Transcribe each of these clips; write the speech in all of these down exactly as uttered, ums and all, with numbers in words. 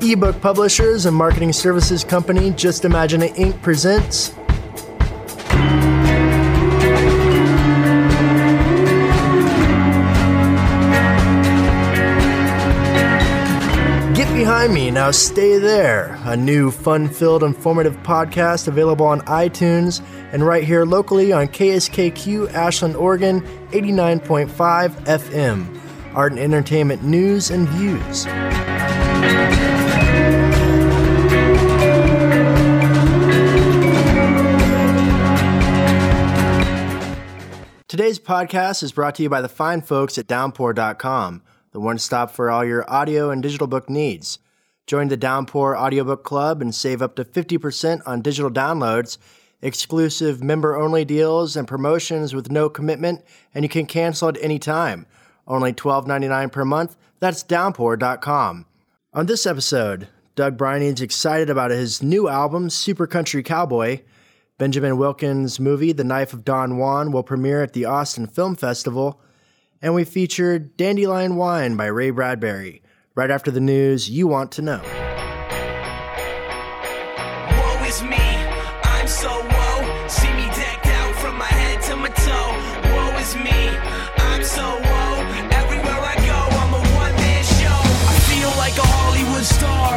Ebook publishers and marketing services company Just Imagine It Incorporated presents Get Behind Me, Now Stay There, a new fun-filled, informative podcast available on iTunes and right here locally on K S K Q Ashland, Oregon, eighty-nine point five F M. Art and entertainment news and views. Today's podcast is brought to you by the fine folks at Downpour dot com, the one-stop for all your audio and digital book needs. Join the Downpour Audiobook Club and save up to fifty percent on digital downloads, exclusive member-only deals, and promotions with no commitment, and you can cancel at any time. Only twelve ninety-nine per month. That's Downpour dot com. On this episode, Doug Brining's excited about his new album, Super Country Cowboy. Benjamin Wilkins' movie, The Knife of Don Juan, will premiere at the Austin Film Festival. And we featured Dandelion Wine by Ray Bradbury, right after the news you want to know. Woe is me, I'm so woe. See me decked out from my head to my toe. Woe is me, I'm so woe. Everywhere I go, I'm a one-man show. I feel like a Hollywood star.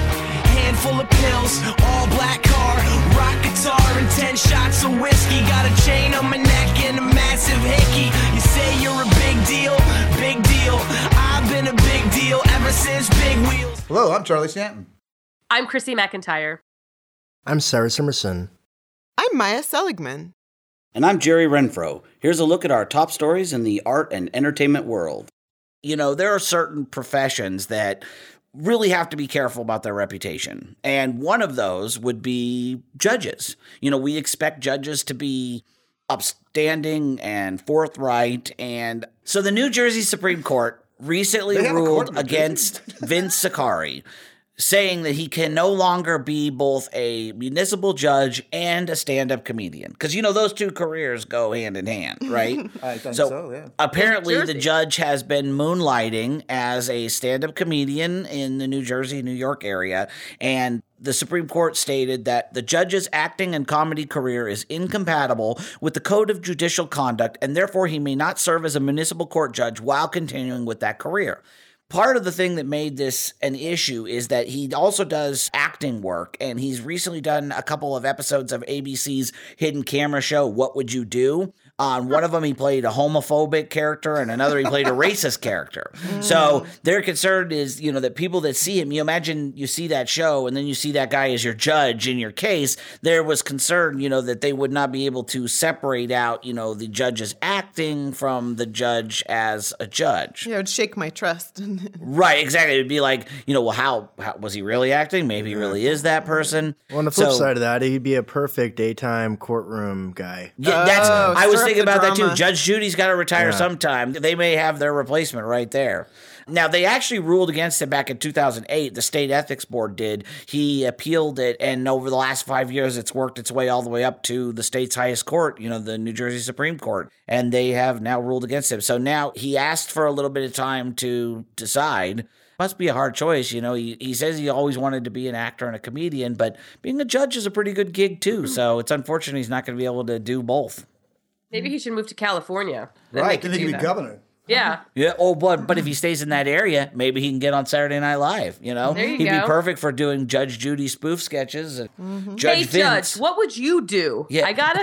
Handful of pills, all black car, rock guitar and ten shots of whiskey. Got a chain on my neck and a massive hickey. You say you're a big deal, big deal. I've been a big deal ever since Big Wheels. Hello, I'm Charlie Stanton. I'm Chrissy McIntyre. I'm Sarah Simerson. I'm Maya Seligman. And I'm Jerry Renfro. Here's a look at our top stories in the art and entertainment world. You know, there are certain professions that really have to be careful about their reputation. And one of those would be judges. You know, we expect judges to be upstanding and forthright. And so the New Jersey Supreme Court recently ruled against Vince Siccari, saying that he can no longer be both a municipal judge and a stand-up comedian. Because, you know, those two careers go hand in hand, right? I think so, so, yeah. Apparently, the judge has been moonlighting as a stand-up comedian in the New Jersey, New York area. And the Supreme Court stated that the judge's acting and comedy career is incompatible with the Code of Judicial Conduct, and therefore he may not serve as a municipal court judge while continuing with that career. Part of the thing that made this an issue is that he also does acting work, and he's recently done a couple of episodes of A B C's hidden camera show, What Would You Do? On one of them, he played a homophobic character, and another, he played a racist character. So their concern is, you know, that people that see him, you imagine you see that show, and then you see that guy as your judge in your case. There was concern, you know, that they would not be able to separate out, you know, the judge's acting from the judge as a judge. Yeah, it would shake my trust. Right, exactly. It would be like, you know, well, how, how was he really acting? Maybe he really is that person. Well, on the flip So- side of that, he'd be a perfect daytime courtroom guy. Yeah, that's. Oh, I was stir up thinking the about that too. drama. Judge Judy's got to retire Yeah. sometime. They may have their replacement right there. Now, they actually ruled against him back in two thousand eight. The state ethics board did. He appealed it, and over the last five years, it's worked its way all the way up to the state's highest court, you know, the New Jersey Supreme Court, and they have now ruled against him. So now he asked for a little bit of time to decide. Must be a hard choice, you know. He, he says he always wanted to be an actor and a comedian, but being a judge is a pretty good gig too. So it's unfortunate he's not going to be able to do both. Maybe he should move to California. Then Right, they then could he do can be that. governor. Yeah. Yeah. Oh, but but if he stays in that area, maybe he can get on Saturday Night Live. You know, There you he'd go. be perfect for doing Judge Judy spoof sketches. And Mm-hmm. Judge Hey, Vince. Judge, what would you do? Yeah. I got a,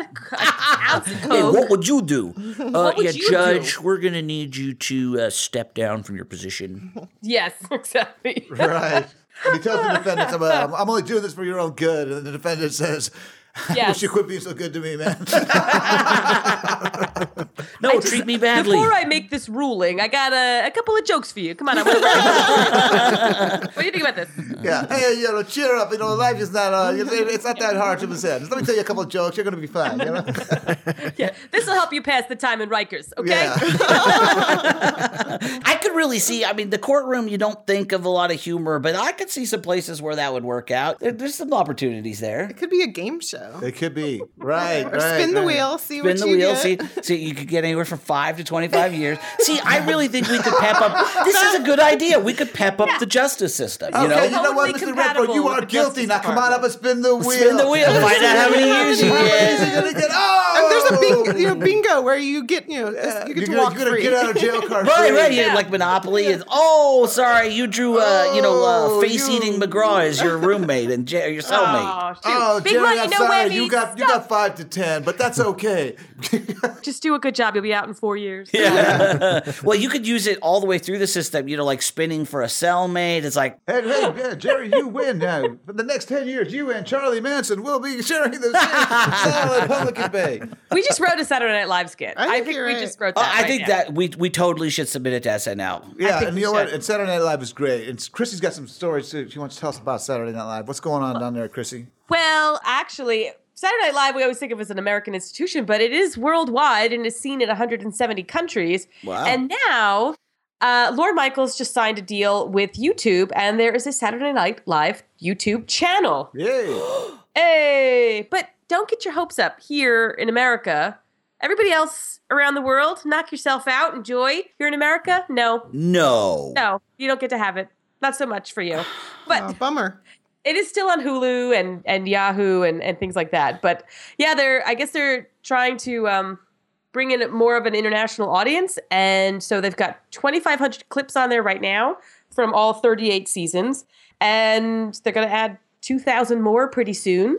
a ounce of Hey, coke. what would you do? Uh, would yeah, you Judge, do? we're gonna need you to uh, step down from your position. Yes, exactly. Right. And he tells the defendant, well, I'm only doing this for your own good. And the defendant says, I Yes. wish you quit being so good to me, man. No, treat me badly. Before I make this ruling, I got a, a couple of jokes for you. Come on, I wanna write- What do you think about this? Yeah. Hey, you know, cheer up. You know, life is not, uh, it's not that hard to present. Just let me tell you a couple of jokes. You're going to be fine, you know? Yeah, this will help you pass the time in Rikers, okay? Yeah. I could really see, I mean, the courtroom, you don't think of a lot of humor, but I could see some places where that would work out. There, there's some opportunities there. It could be a game show. It could be. Right, Or right. spin the right. wheel, see Spin what the you wheel, get. see, see, you could get anywhere from five to twenty-five years. See, I really think we could pep up. This is a good idea. We could pep up the justice system. You Okay, know, you know know what, totally Mister Redford, you compatible are with the guilty. Justice Now come on up and spin the wheel. Spin the wheel. Find out how many years you How many years get. you gonna get? Oh, And there's a bingo, you know, bingo where you get, you know, Yeah, you get to you're walk gonna, you're free. gonna get out of jail card Right, free. right. Yeah. Like Monopoly. Is, oh, sorry, you drew, uh, you know, uh, Oh, face-eating you- McGraw as your roommate and J- your cellmate. Oh, shoot. Oh, Big Jerry, money, I'm no sorry. whammy. You got you got five to ten, but that's okay. Just do a good job. You'll be out in four years. Yeah. Well, you could use it all the way through the system, you know, like spinning for a cellmate. It's like, Hey, hey, yeah, Jerry, you win now. For the next ten years, you and Charlie Manson will be sharing the same cell in Pelican Bay. We just wrote a Saturday Night Live skit. I I think think, you're we right. just wrote oh, that. I right think now. that we we totally should submit it to S N L. Yeah, think and we you know what? should. And Saturday Night Live is great. And Chrissy's got some stories too. She wants to tell us about Saturday Night Live. What's going on down there, Chrissy? Well, actually, Saturday Night Live we always think of as an American institution, but it is worldwide and is seen in one hundred seventy countries. Wow. And now, uh, Lorne Michaels just signed a deal with YouTube, and there is a Saturday Night Live YouTube channel. Yay. Hey, but don't get your hopes up here in America. Everybody else around the world, knock yourself out, enjoy. Here in America, no, No. no, you don't get to have it. Not so much for you. But Oh, bummer. it is still on Hulu and, and Yahoo and, and things like that. But yeah, they're I guess they're trying to um, bring in more of an international audience. And so they've got twenty-five hundred clips on there right now from all thirty-eight seasons. And they're going to add two thousand more pretty soon.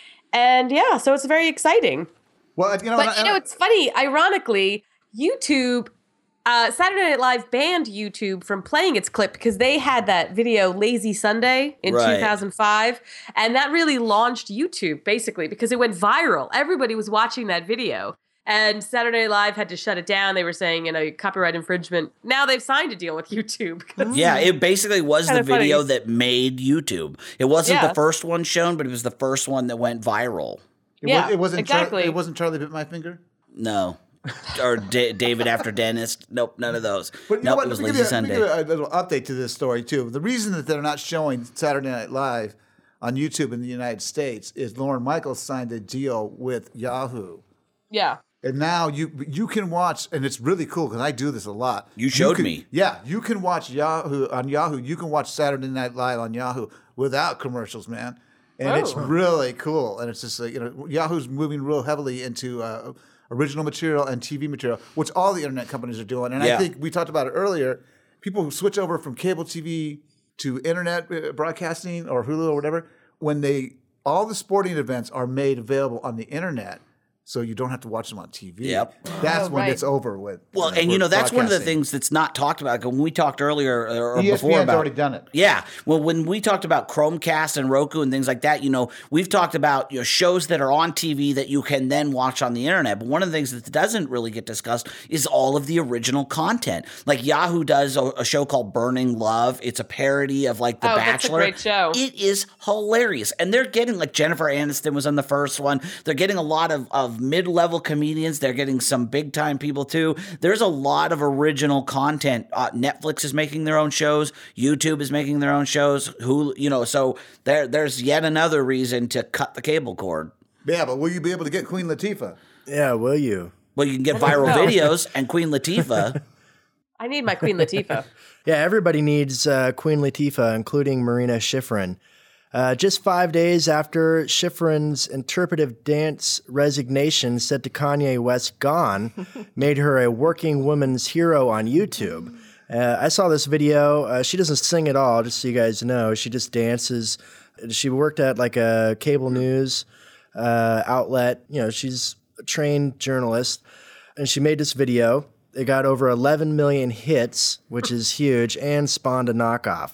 And yeah, so it's very exciting. Well, you know, But and I- you know, it's funny. Ironically, YouTube, uh, Saturday Night Live banned YouTube from playing its clip because they had that video "Lazy Sunday" in Right. two thousand five, and that really launched YouTube basically because it went viral. Everybody was watching that video, and Saturday Night Live had to shut it down. They were saying, you know, copyright infringement. Now they've signed a deal with YouTube. 'cause- Yeah, it basically was the Kinda funny. video that made YouTube. It wasn't Yeah. the first one shown, but it was the first one that went viral. it, yeah, was, it wasn't Char- exactly. it wasn't Charlie Bit My Finger. No. Or Da- David After Dentist. Nope, none of those. But you know nope, what? it was Let me Lazy give you a- let me Sunday. give you a little update to this story too. The reason that they're not showing Saturday Night Live on YouTube in the United States is Lorne Michaels signed a deal with Yahoo. yeah. And now you you can watch, and it's really cool because I do this a lot. You showed can- me. Yeah, you can watch Yahoo on Yahoo. You can watch Saturday Night Live on Yahoo without commercials, man. And it's Oh. really cool. And it's just like, you know, Yahoo's moving real heavily into uh, original material and T V material, which all the internet companies are doing. And Yeah. I think we talked about it earlier. People who switch over from cable T V to internet uh, broadcasting or Hulu or whatever, when they all the sporting events are made available on the internet. So you don't have to watch them on T V. Yep. That's Oh, when right. it's over with. Well, uh, and you know, that's one of the broadcasting. things that's not talked about. When we talked earlier or, or E S P N's before about already done it. Yeah. Well, when we talked about Chromecast and Roku and things like that, you know, we've talked about, you know, shows that are on T V that you can then watch on the internet. But one of the things that doesn't really get discussed is all of the original content. Like Yahoo does a, a show called Burning Love. It's a parody of like The Oh, that's a Bachelor. great show. It is hilarious. And they're getting like Jennifer Aniston was on the first one. They're getting a lot of, of mid-level comedians. They're getting some big time people too. There's a lot of original content. Uh, Netflix is making their own shows. YouTube is making their own shows. Who, you know, so there, there's yet another reason to cut the cable cord. Yeah, but will you be able to get Queen Latifah? Yeah, will you? Well, you can get viral know. videos and Queen Latifah. I need my Queen Latifah. Yeah, everybody needs uh, Queen Latifah, including Marina Shifrin. Uh, just five days after Schifrin's interpretive dance resignation said to Kanye West gone, made her a working woman's hero on YouTube. Uh, I saw this video. Uh, she doesn't sing at all, just so you guys know. She just dances. She worked at like a cable news uh, outlet. You know, she's a trained journalist. And she made this video. It got over eleven million hits, which is huge, and spawned a knockoff.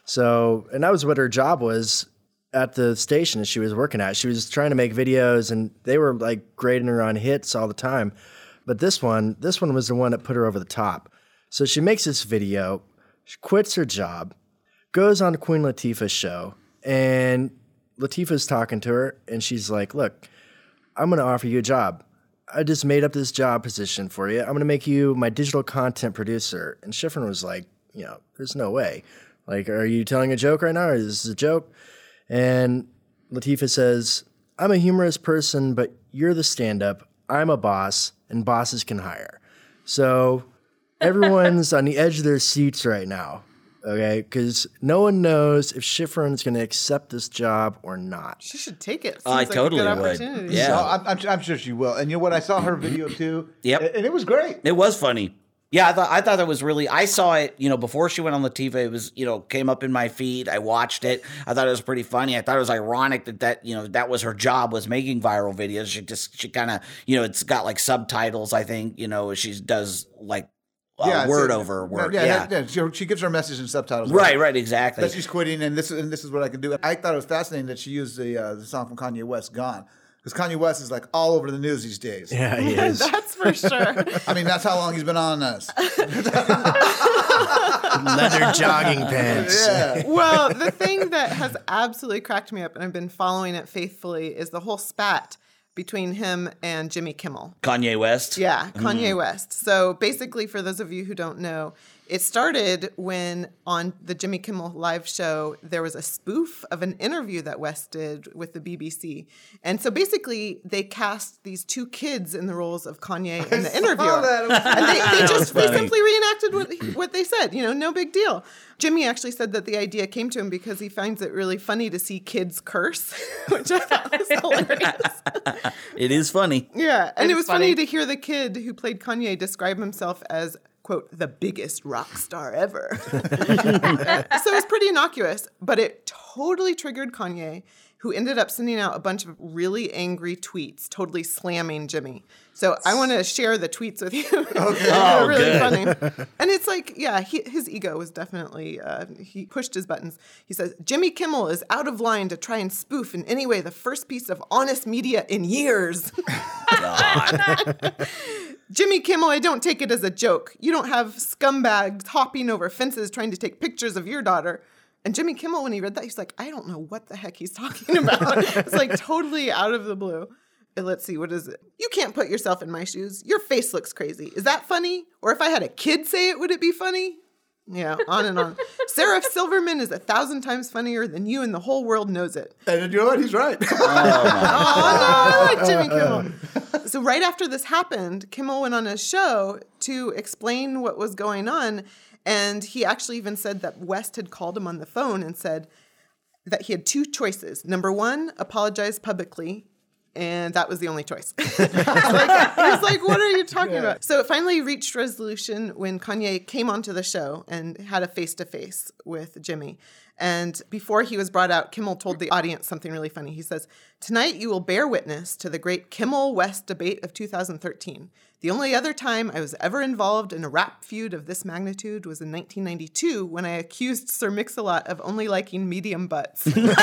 So, and that was what her job was at the station that she was working at. She was trying to make videos, and they were like grading her on hits all the time. But this one, this one was the one that put her over the top. So she makes this video, she quits her job, goes on Queen Latifah's show, and Latifah's talking to her, and she's like, "Look, I'm going to offer you a job. I just made up this job position for you. I'm going to make you my digital content producer." And Schifrin was like, you know, there's no way. Like, are you telling a joke right now, or is this a joke? And Latifah says, "I'm a humorous person, but you're the stand-up. I'm a boss, and bosses can hire." So everyone's on the edge of their seats right now Okay, because no one knows if Schifrin's going to accept this job or not. She should take it. Seems I like totally a good would. opportunity. Yeah. No, I'm, I'm, I'm sure she will. And you know what? I saw her video too. Yep. And it was great. It was funny. Yeah, I thought I thought it was really. I saw it, you know, before she went on the T V. It was, you know, came up in my feed. I watched it. I thought it was pretty funny. I thought it was ironic that that you know that was her job, was making viral videos. She just she kind of you know it's got like subtitles. I think you know she does like uh, Yeah, it's word a- over word. Yeah, Yeah, yeah. She, she gives her message in subtitles. right, right, exactly. That she's quitting, and this is and this is what I can do. I thought it was fascinating that she used the uh, the song from Kanye West, "Gone," because Kanye West is like all over the news these days. Yeah, he is. That's for sure. I mean, that's how long he's been on us. Leather jogging pants. Yeah. Well, the thing that has absolutely cracked me up, and I've been following it faithfully, is the whole spat between him and Jimmy Kimmel. Kanye West. Yeah, Kanye West. So basically, for those of you who don't know, it started when on the Jimmy Kimmel live show, there was a spoof of an interview that West did with the B B C. And so basically, they cast these two kids in the roles of Kanye and the interviewer. And they, they just they funny. simply reenacted what, what they said, you know, no big deal. Jimmy actually said that the idea came to him because he finds it really funny to see kids curse, which I thought was hilarious. It is funny. Yeah, and It's it was funny. funny. to hear the kid who played Kanye describe himself as, quote, the biggest rock star ever. So it was pretty innocuous, but it totally triggered Kanye, who ended up sending out a bunch of really angry tweets, totally slamming Jimmy. So I want to share the tweets with you. Okay. They're Oh, really good. funny. And it's like, yeah, he, his ego was definitely, uh, he pushed his buttons. He says, Jimmy Kimmel is out of line to try and spoof in any way the first piece of honest media in years. Jimmy Kimmel, I don't take it as a joke. You don't have scumbags hopping over fences trying to take pictures of your daughter. And Jimmy Kimmel, when he read that, he's like, I don't know what the heck he's talking about. It's like totally out of the blue. And let's see, what is it? You can't put yourself in my shoes. Your face looks crazy. Is that funny? Or if I had a kid say it, would it be funny? Yeah, on and on. Sarah Silverman is a thousand times funnier than you, and the whole world knows it. And you know what? He's right. Oh, no, I like Jimmy Kimmel. So right after this happened, Kimmel went on his show to explain what was going on. And he actually even said that West had called him on the phone and said that he had two choices. Number one, apologize publicly. And that was the only choice. It's like, he was like, what are you talking yeah. about? So it finally reached resolution when Kanye came onto the show and had a face-to-face with Jimmy. And before he was brought out, Kimmel told the audience something really funny. He says, tonight you will bear witness to the great Kimmel-West debate of two thousand thirteen. The only other time I was ever involved in a rap feud of this magnitude was in nineteen ninety-two when I accused Sir Mix-a-Lot of only liking medium butts. That's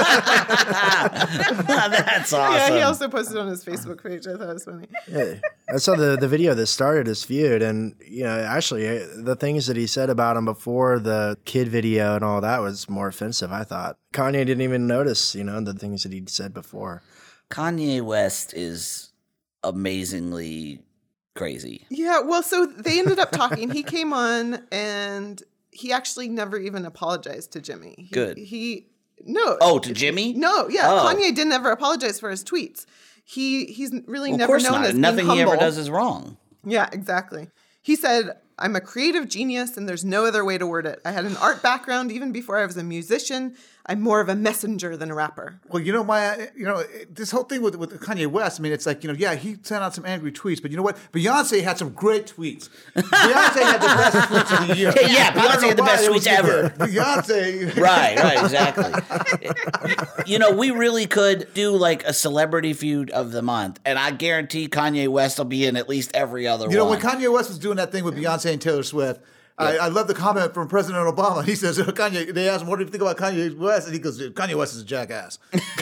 awesome. Yeah, he also posted on his Facebook page. I thought it was funny. Yeah, I saw the, the video that started his feud, and you know, actually, the things that he said about him before the kid video and all that was more offensive. I thought Kanye didn't even notice, you know, the things that he'd said before. Kanye West is amazingly crazy. Yeah, well, so they ended up talking. He came on, and he actually never even apologized to Jimmy. He, Good. He no. Oh, to Jimmy? No, yeah. Oh. Kanye didn't ever apologize for his tweets. He he's really Well, of never course known not. as being Nothing he ever humble. does is wrong. Yeah, exactly. He said, I'm a creative genius and there's no other way to word it. I had an art background even before I was a musician. I'm more of a messenger than a rapper. Well, you know, my, you know, this whole thing with, with Kanye West, I mean, it's like, you know, yeah, he sent out some angry tweets, but you know what? Beyonce had some great tweets. Beyonce had the best tweets of the year. Yeah, yeah, I don't Beyonce know had the why best it was tweets ever. good. Beyonce. Right, right, exactly. You know, we really could do like a celebrity feud of the month, and I guarantee Kanye West will be in at least every other You know, one. when Kanye West was doing that thing with Beyonce and Taylor Swift, I, I love the comment from President Obama. He says, Kanye, they asked him, what do you think about Kanye West? And he goes, Kanye West is a jackass.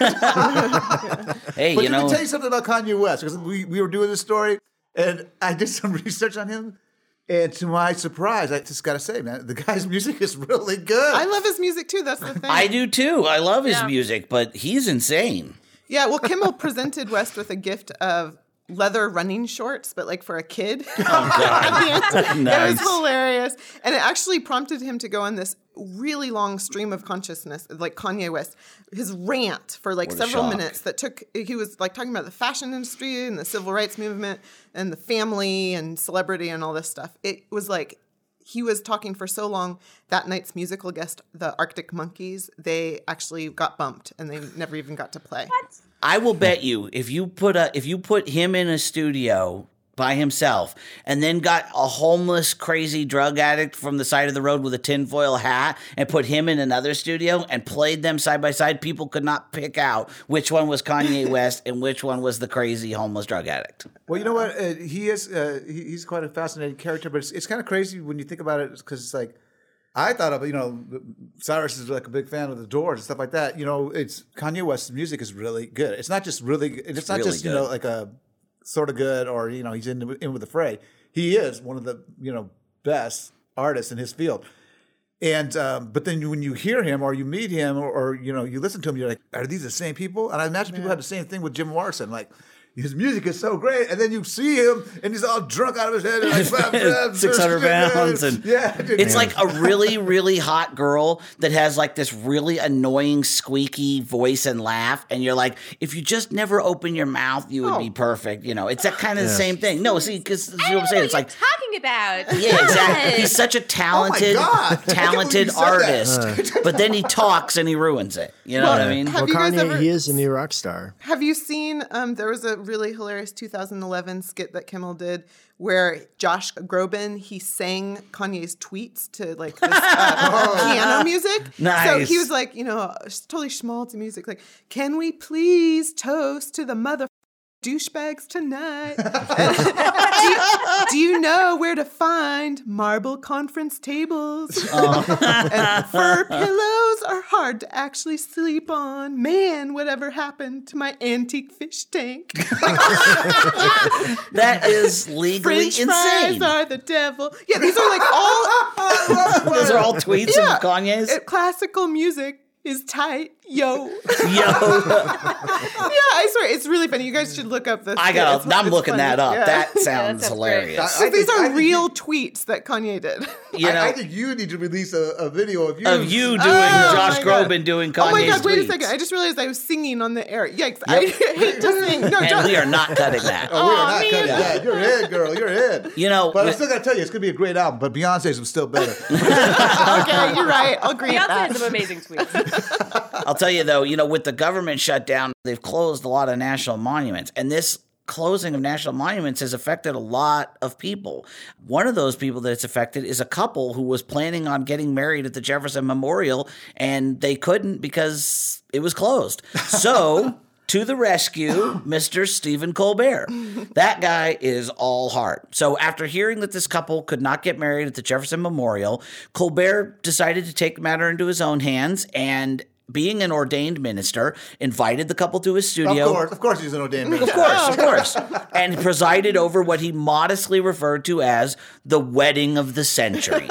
hey, But you let know, me tell you something about Kanye West, because we, we were doing this story, and I did some research on him, and to my surprise, I just got to say, man, the guy's music is really good. I love his music too. That's the thing. I do too. I love his Yeah. music, but he's insane. Yeah, well, Kimmel presented West with a gift of leather running shorts, but like for a kid. Oh, God. It Nice. was hilarious. And it actually prompted him to go on this really long stream of consciousness, like Kanye West, his rant for like What a several shock. minutes that took, he was like talking about the fashion industry and the civil rights movement and the family and celebrity and all this stuff. It was like, he was talking for so long, that night's musical guest, the Arctic Monkeys, they actually got bumped and they never even got to play. What? I will bet you if you put a if you put him in a studio by himself and then got a homeless crazy drug addict from the side of the road with a tinfoil hat and put him in another studio and played them side by side, people could not pick out which one was Kanye West and which one was the crazy homeless drug addict. Well, you know what? Uh, he is. Uh, he, he's quite a fascinating character, but it's, it's kind of crazy when you think about it because it's like I thought of, you know, Cyrus is like a big fan of the Doors and stuff like that. You know, it's Kanye West's music is really good. It's not just really. It's, it's not really just you good. know like a sort of good or you know he's in in with the fray. He is one of the you know best artists in his field. And um, but then when you hear him or you meet him or, or you know you listen to him, you're like, are these the same people? And I imagine people have the same thing with Jim Morrison, like. His music is so great, and then you see him, and he's all drunk out of his head, and like six hundred pounds, and yeah, it's like a really, really hot girl that has like this really annoying, squeaky voice and laugh, and you're like, if you just never open your mouth, you would Oh. be perfect. You know, it's that kind of the same thing. No, see, because you know what I'm saying, it's like. talking about. Yeah, exactly. He's such a talented, God. talented I can't believe you artist, but then he talks and he ruins it. You know Well, what I mean? have Well, you guys Kanye, ever- he is a new rock star. Have you seen, um, there was a really hilarious two thousand eleven skit that Kimmel did where Josh Groban, he sang Kanye's tweets to like this uh, piano music. So Nice. he was like, you know, totally schmaltzy music. Like, can we please toast to the mother douchebags tonight? do, you, do you know where to find marble conference tables? And fur pillows are hard to actually sleep on. Man, whatever happened to my antique fish tank? That is legally French fries insane. are the devil. Yeah, these are like all Those are all tweets yeah, of Kanye's. it- classical music is tight, yo. Yo, Yeah, I swear it's really funny. You guys should look up this. I got. It's- I'm it's looking funny. that up. Yeah. That sounds sounds hilarious. great. So I these think- I are think real you- tweets that Kanye did. You know, I, I think you need to release a, a video of you of you doing Oh, Josh my God. Groban doing Kanye's Oh my God! Wait a tweets. second! I just realized I was singing on the air. Yikes! I hate to sing. No, And Josh. we are not cutting that. Oh, we are Aw, not man. cutting that. You're in, girl. You're in. You know, But I but- still got to tell you, it's going to be a great album. But Beyonce's was still better. Okay, you're right. I'll agree. with Beyonce that. has some amazing tweets. I'll tell you though, you know, with the government shutdown, they've closed a lot of national monuments, and this closing of national monuments has affected a lot of people. One of those people that it's affected is a couple who was planning on getting married at the Jefferson Memorial, and they couldn't because it was closed. So, to the rescue, Mister Stephen Colbert. That guy is all heart. So, after hearing that this couple could not get married at the Jefferson Memorial, Colbert decided to take the matter into his own hands and, being an ordained minister, invited the couple to his Of studio. course. Of course he's an ordained minister. Of course, of course. And presided over what he modestly referred to as the wedding of the century.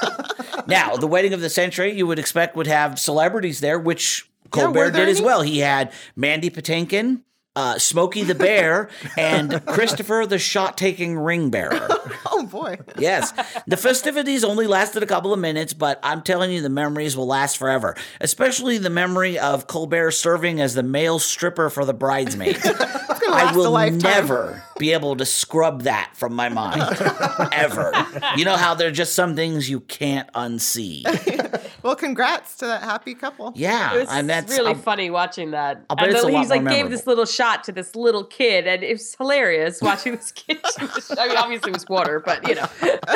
Now, the wedding of the century, you would expect would have celebrities there, which Yeah, were Colbert there did as any? well. He had Mandy Patinkin, uh, Smokey the Bear, and Christopher the shot-taking ring bearer. Oh boy. Yes. The festivities only lasted a couple of minutes, but I'm telling you, the memories will last forever. Especially the memory of Colbert serving as the male stripper for the bridesmaids. I last a will lifetime. never be able to scrub that from my mind. Ever. You know how there are just some things you can't unsee. Well, congrats to that happy couple. Yeah. It was and that's really I'll- funny watching that. I'll bet and it's then a lot he's like more gave memorable. this little shot to this little kid, and it was hilarious watching this kid. I mean, obviously it was water, but you know.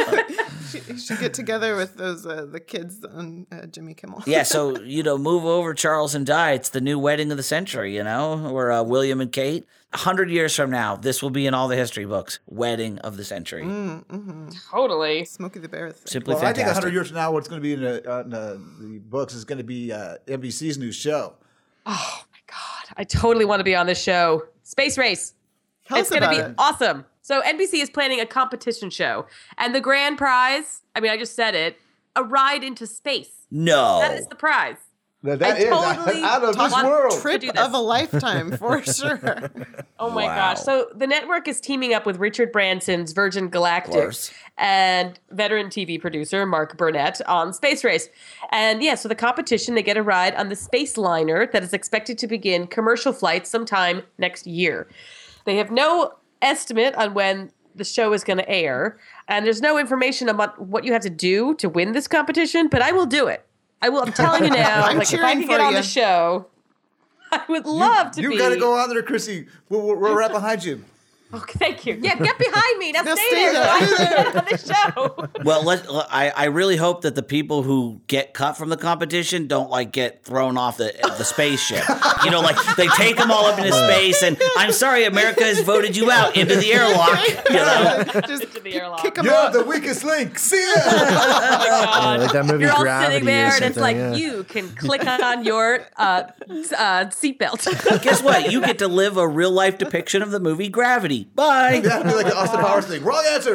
You should get together with those uh, the kids on uh, Jimmy Kimmel. Yeah, so, you know, move over, Charles, and die. It's the new wedding of the century, you know, or uh, William and Kate. A hundred years from now, this will be in all the history books. Wedding of the century. Totally. Smokey the Bear. Thing. Simply Well, I think fantastic. one hundred years from now, what's going to be in the, uh, in the, the books is going to be uh, N B C's new show. Oh my God. I totally want to be on this show. Space Race. Tell It's us going to about be it. awesome. So N B C is planning a competition show. And the grand prize, I mean, I just said it, a ride into space. No. That is the prize. Now, that I is totally out of this want world. Trip do this. of a lifetime for sure. Oh my Wow. gosh. So the network is teaming up with Richard Branson's Virgin Galactic course. and veteran T V producer Mark Burnett on Space Race. And yeah, so the competition, they get a ride on the space liner that is expected to begin commercial flights sometime next year. They have no estimate on when the show is going to air, and there's no information about what you have to do to win this competition. But I will do it. I will. I'm telling you now. I'm like if I cheering can get for on you. the show, I would love to You be. got to go on there, Chrissy. We're, we're, we're right behind you. Okay, thank you. Yeah, get behind me. Now, Now stay, stay there. So there. I can get on the show. Well, let, I, I really hope that the people who get cut from the competition don't like get thrown off the the spaceship. You know, like they take them all up into space, and I'm sorry, America has voted you out into the airlock. You know, Just Into the airlock. kick 'em You're out. the weakest link. See ya. Yeah, like that movie You're all Gravity sitting there, or and it's something, like yeah. you can click on your uh, uh, seatbelt. guess what? You get to live a real life depiction of the movie Gravity. Bye. That'd be like an Austin Powers thing. Wrong answer.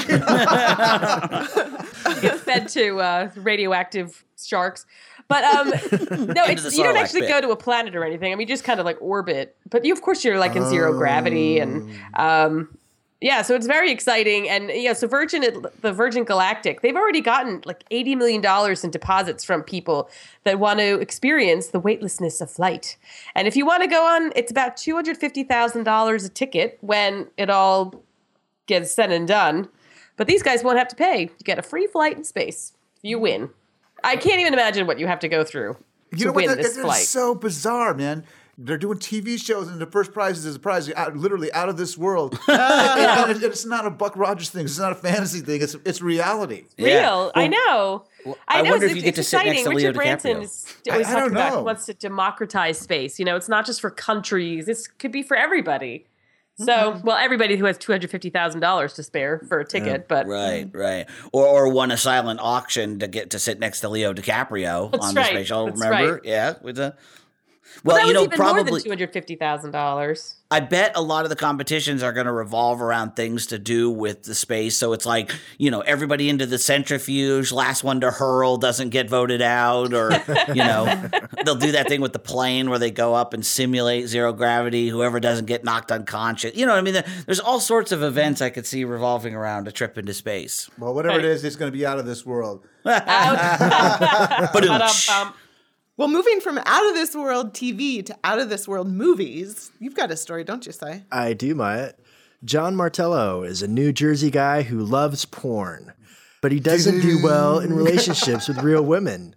Get fed to uh, radioactive sharks. But um, no, it's, the you don't Sarlacc actually pit. go to a planet or anything. I mean, you just kind of like orbit. But you, of course, you're like in zero gravity, and um, yeah, so it's very exciting. And yeah, so Virgin, the Virgin Galactic, they've already gotten like eighty million dollars in deposits from people that want to experience the weightlessness of flight. And if you want to go on, it's about two hundred fifty thousand dollars a ticket when it all gets said and done. But these guys won't have to pay. You get a free flight in space. You win. I can't even imagine what you have to go through You to know what? win That, this that- flight. It's so bizarre, man. They're doing T V shows, and the first prize is a prize out, literally out of this world. and, and it- it's not a Buck Rogers thing. It's not a fantasy thing. It's it's reality. Yeah. Real. I know. I I know. wonder it's, if you get it's to sit exciting. next to Richard Leo Branson DiCaprio. is always I- I don't talking about know. wants to democratize space. You know, it's not just for countries. This could be for everybody. So, Mm-hmm. well, everybody who has two hundred fifty thousand dollars to spare for a ticket, but Right, right. Or or won a silent auction to get to sit next to Leo DiCaprio That's on the right, space shuttle. that's Remember? right. Yeah, with the. well, Well, that you was know, even more than probably two hundred fifty thousand dollars. I bet a lot of the competitions are going to revolve around things to do with the space. So it's like, you know, everybody into the centrifuge, last one to hurl doesn't get voted out, or, you know, they'll do that thing with the plane where they go up and simulate zero gravity. Whoever doesn't get knocked unconscious. You know what I mean? There- There's all sorts of events I could see revolving around a trip into space. Well, whatever Right. it is, it's going to be out of this world. Ba-doom. Ba-dum-bum. Well, moving from out of this world T V to out of this world movies, you've got a story, don't you, Si? I do, Maya. John Martello is a New Jersey guy who loves porn, but he doesn't do well in relationships with real women.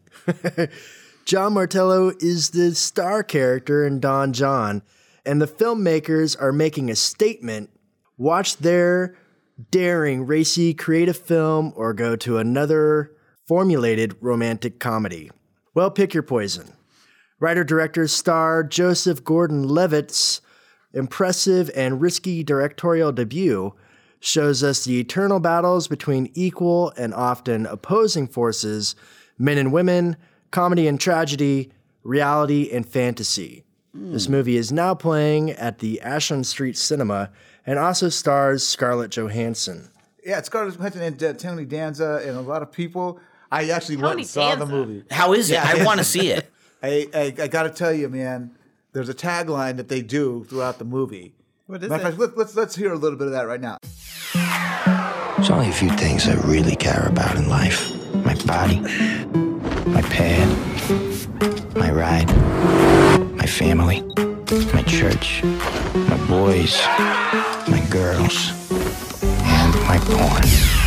John Martello is the star character in Don John, and the filmmakers are making a statement. Watch their daring, racy, creative film or go to another formulated romantic comedy. Well, pick your poison. Writer-director star Joseph Gordon-Levitt's impressive and risky directorial debut shows us the eternal battles between equal and often opposing forces, men and women, comedy and tragedy, reality and fantasy. This movie is now playing at the Ashland Street Cinema and also stars Scarlett Johansson. Yeah, it's Scarlett Johansson and uh, Tony Danza and a lot of people. I actually went Tony and saw the Danza. movie. How is it? Yeah. I want to see it. I, I, I got to tell you, man, there's a tagline that they do throughout the movie. What is Matter of it? fact, let, let's, let's hear a little bit of that right now. There's only a few things I really care about in life. My body, my pad, my ride, my family, my church, my boys, my girls, and my porn.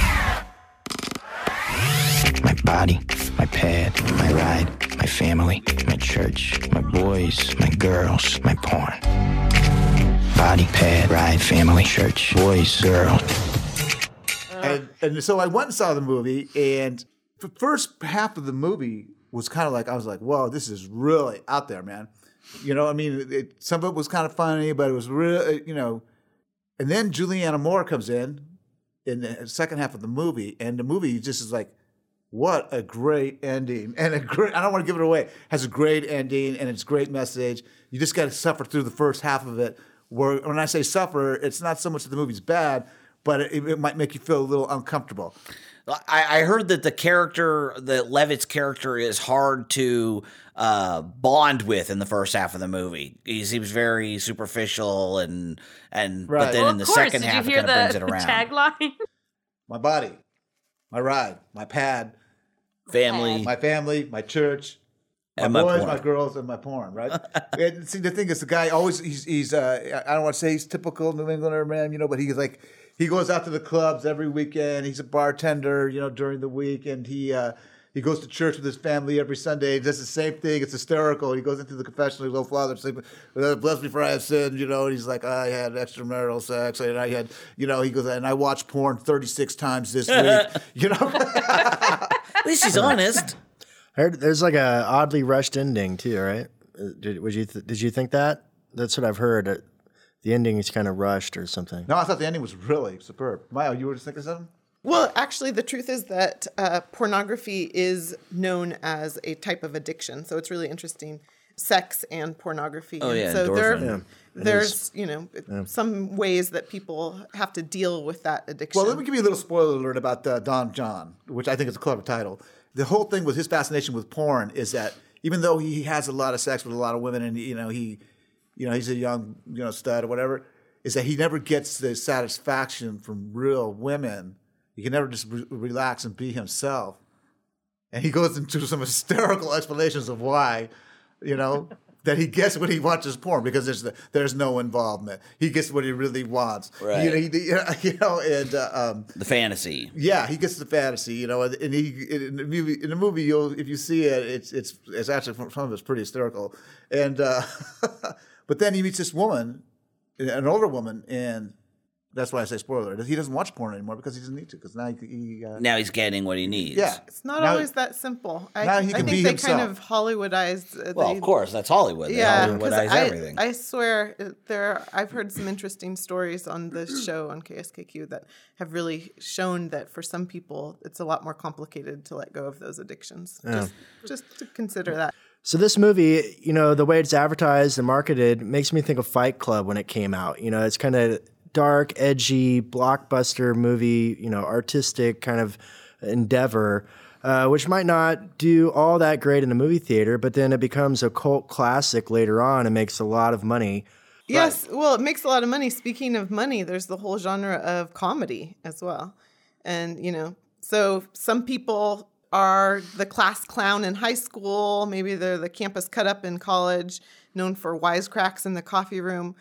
My body, my pad, my ride, my family, my church, my boys, my girls, my porn. Body, pad, ride, family, church, boys, girls. And, and so I went and saw the movie, and the first half of the movie was kind of like, I was like, whoa, this is really out there, man. You know, I mean, it, some of it was kind of funny, but it was real, you know. And then Julianne Moore comes in in the second half of the movie, and the movie just is like, what a great ending. And a great, I don't want to give it away, has a great ending, and it's a great message. You just got to suffer through the first half of it. Where, when I say suffer, it's not so much that the movie's bad, but it, it might make you feel a little uncomfortable. I, I heard that the character, that Levitt's character, is hard to uh, bond with in the first half of the movie. He seems very superficial, and and Right. but then Well, in the of course, second did half, you it hear kind of brings the it around. tagline? My body, my ride, my pad, Family, my family, my church, my And my boys, porn. my girls, and my porn, right? And see, the thing is, the guy always, he's, he's uh, I don't want to say he's typical New Englander man, you know, but he's like, he goes out to the clubs every weekend. He's a bartender, you know, during the week, and he uh, he goes to church with his family every Sunday. He does the same thing. It's hysterical. He goes into the confessional. He goes, Father, bless me for I have sinned. You know, and he's like, I had extramarital sex, and I had, you know, he goes, and I watched porn thirty-six times this week. You know, At least he's honest. I heard there's like a oddly rushed ending too, right? Uh, Did, would you th- did you think that? That's what I've heard. Uh, The ending is kind of rushed or something. no, I thought the ending was really superb. Maya, you were just thinking something? Well, actually, the truth is that uh, pornography is known as a type of addiction. So it's really interesting. Sex and pornography. Oh, And yeah, so there, endorphin. Yeah, there's, you know, some ways that people have to deal with that addiction. Well, let me give you a little spoiler alert about uh, Don John, which I think is a clever title. The whole thing with his fascination with porn is that even though he has a lot of sex with a lot of women, and you know he, you know he's a young you know stud or whatever, is that he never gets the satisfaction from real women. He can never just re- relax and be himself. And he goes into some hysterical explanations of why, you know. That he gets when he watches porn because there's the, there's no involvement. He gets what he really wants. Right. You know, he, you know and uh, um, The fantasy. yeah, he gets the fantasy. You know, and, and he in the movie, in the movie, you'll if you see it, it's it's it's actually some of it's pretty hysterical. And uh, but then he meets this woman, an older woman, and that's why I say spoiler. He doesn't watch porn anymore because he doesn't need to. Because now he, he uh, Now he's getting what he needs. yeah, It's not Now- always that simple. I, now he I can think be they himself. kind of Hollywoodized. Uh, Well, they- of course, that's Hollywood. They Yeah, Hollywoodize because I, everything. I swear uh, there. I've heard some interesting stories on this show on K S K Q that have really shown that for some people it's a lot more complicated to let go of those addictions. Just, just to consider that. So this movie, you know, the way it's advertised and marketed makes me think of Fight Club when it came out. You know, it's kind of dark, edgy, blockbuster movie, you know, artistic kind of endeavor, uh, which might not do all that great in the movie theater, but then it becomes a cult classic later on and makes a lot of money. Yes, well, it makes a lot of money. Speaking of money, there's the whole genre of comedy as well. And, you know, so some people are the class clown in high school. Maybe they're the campus cut up in college, known for wisecracks in the coffee room.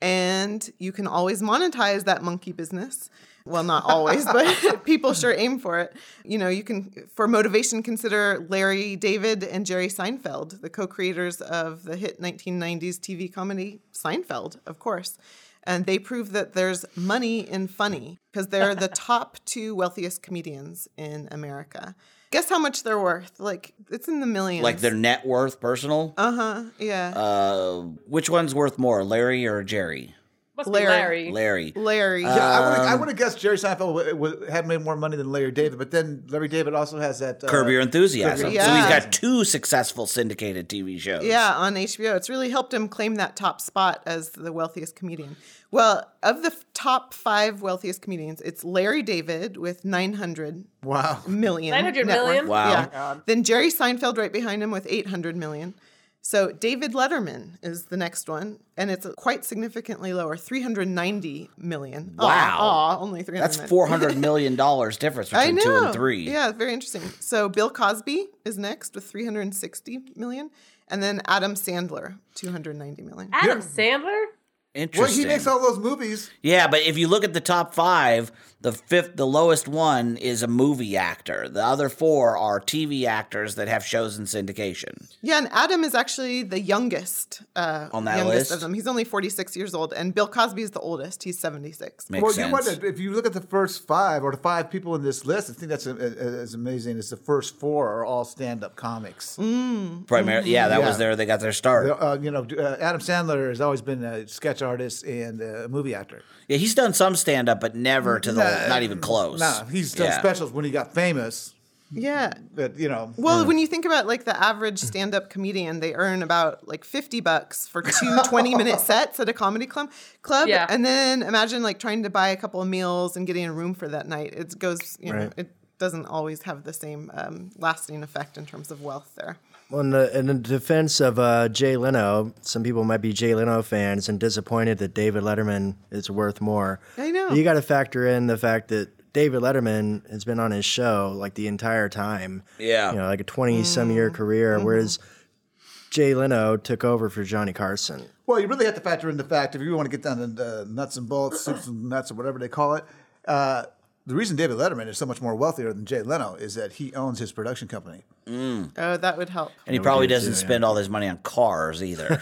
And you can always monetize that monkey business. Well, not always, but people sure aim for it. You know, you can, for motivation, consider Larry David and Jerry Seinfeld, the co-creators of the hit nineteen nineties T V comedy Seinfeld, of course. And they prove that there's money in funny because they're the top two wealthiest comedians in America. Guess how much they're worth? Like, it's in the millions. Like their net worth, personal. Uh-huh, yeah. Uh, which one's worth more, Larry or Jerry? Must Larry. be Larry. Larry. Larry. Yeah, I would I Um, would have guessed Jerry Seinfeld w- w- had made more money than Larry David, but then Larry David also has that uh, Curb Your Enthusiasm. Curb Your So he's Enthusiasm. got two successful syndicated T V shows. Yeah, on H B O. It's really helped him claim that top spot as the wealthiest comedian. Well, of the f- top five wealthiest comedians, it's Larry David with nine hundred Wow. million. nine hundred net worth. million? Wow. Yeah. God. Then Jerry Seinfeld right behind him with eight hundred million. So David Letterman is the next one, and it's quite significantly lower, three hundred ninety million. Aw, Wow. aw, only three hundred. That's four hundred million dollars difference I between know. two and three. Yeah, very interesting. So Bill Cosby is next with three hundred sixty million, and then Adam Sandler, two hundred ninety million. Adam Sandler? Well, Interesting. he makes all those movies. Yeah, but if you look at the top five, the fifth, the lowest one is a movie actor. The other four are T V actors that have shows in syndication. Yeah, and Adam is actually the youngest uh, On that youngest list? of them. He's only forty-six years old, and Bill Cosby is the oldest. He's seventy-six. Makes well, sense. you know what? If you look at the first five or the five people in this list, I think that's a, a, as amazing as the first four are all stand-up comics. Primarily, yeah, that Yeah. was there. They got their start. Uh, you know, uh, Adam Sandler has always been a sketch artist and a movie actor. Yeah, he's done some stand up, but never to the Nah, not even close. Nah, he's done Yeah. specials when he got famous. Yeah. That you know. Well, when you think about like the average stand-up comedian, they earn about like fifty bucks for two twenty-minute sets at a comedy club. Club, Yeah. and then imagine like trying to buy a couple of meals and getting a room for that night. It goes, you know, Right. it doesn't always have the same um, lasting effect in terms of wealth there. Well, in the, in the defense of uh, Jay Leno, some people might be Jay Leno fans and disappointed that David Letterman is worth more. I know. You got to factor in the fact that David Letterman has been on his show like the entire time. Yeah. You know, like a twenty-some year career, whereas Jay Leno took over for Johnny Carson. Well, you really have to factor in the fact if you want to get down to the nuts and bolts, soups and nuts, or whatever they call it. Uh, the reason David Letterman is so much more wealthier than Jay Leno is that he owns his production company. Mm. Oh, that would help. And he probably doesn't too, spend all his money on cars either.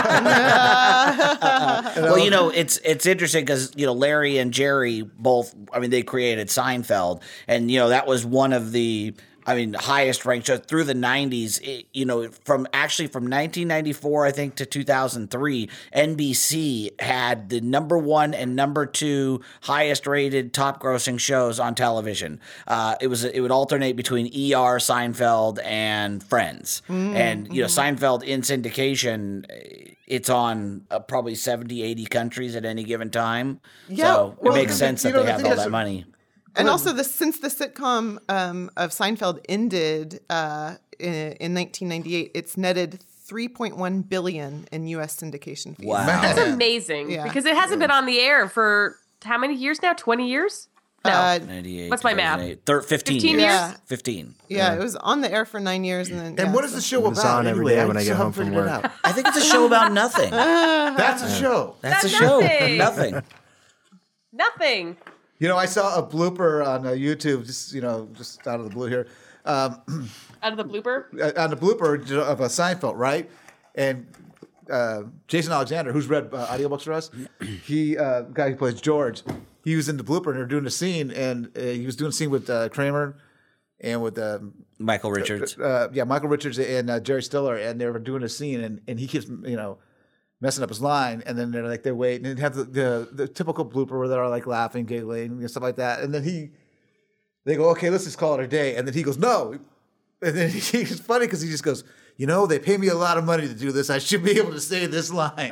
Well, you know, it's it's interesting because, you know, Larry and Jerry both, I mean, they created Seinfeld. And, you know, that was one of the, I mean, highest ranked shows through the nineties. It, you know, from actually from nineteen ninety-four, I think, to two thousand three, N B C had the number one and number two highest rated top grossing shows on television. Uh, it was it would alternate between E R, Seinfeld, and Friends. Mm, and, you know, mm-hmm. Seinfeld in syndication, it's on uh, probably seventy, eighty countries at any given time. Yeah, so well, it makes sense you that know, they the have all that is, money. And also, the, since the sitcom um, of Seinfeld ended uh, in, in nineteen ninety-eight, it's netted three point one billion dollars in U S syndication fees. Wow. That's amazing Yeah. because it hasn't been on the air for how many years now? twenty years? No. Uh, ninety-eight. What's my math? Thir- fifteen, fifteen years. years? fifteen. yeah, it was on the air for nine years. And then. And yeah, what is so- the show It's about on every anyway? day when I still get home haven't from figured it work. out. I think it's a show about nothing. That's a show. That's, That's a show. nothing. Nothing. Nothing. You know, I saw a blooper on uh, YouTube, just you know, just out of the blue here, um, Out of the blooper? uh, on the blooper of a Seinfeld, right? And uh, Jason Alexander, who's read uh, audiobooks for us, he uh, guy who plays George, he was in the blooper and they're doing a scene, and uh, he was doing a scene with uh, Kramer and with um, Michael Richards. uh, yeah, Michael Richards and uh, Jerry Stiller, and they were doing a scene, and, and he keeps you know messing up his line, and then they're like they wait, and they have the, the the typical blooper where they're like laughing, giggling, and stuff like that, and then he they go, okay, let's just call it a day, and then he goes, no, and then he, it's funny because he just goes, you know, they pay me a lot of money to do this, I should be able to say this line.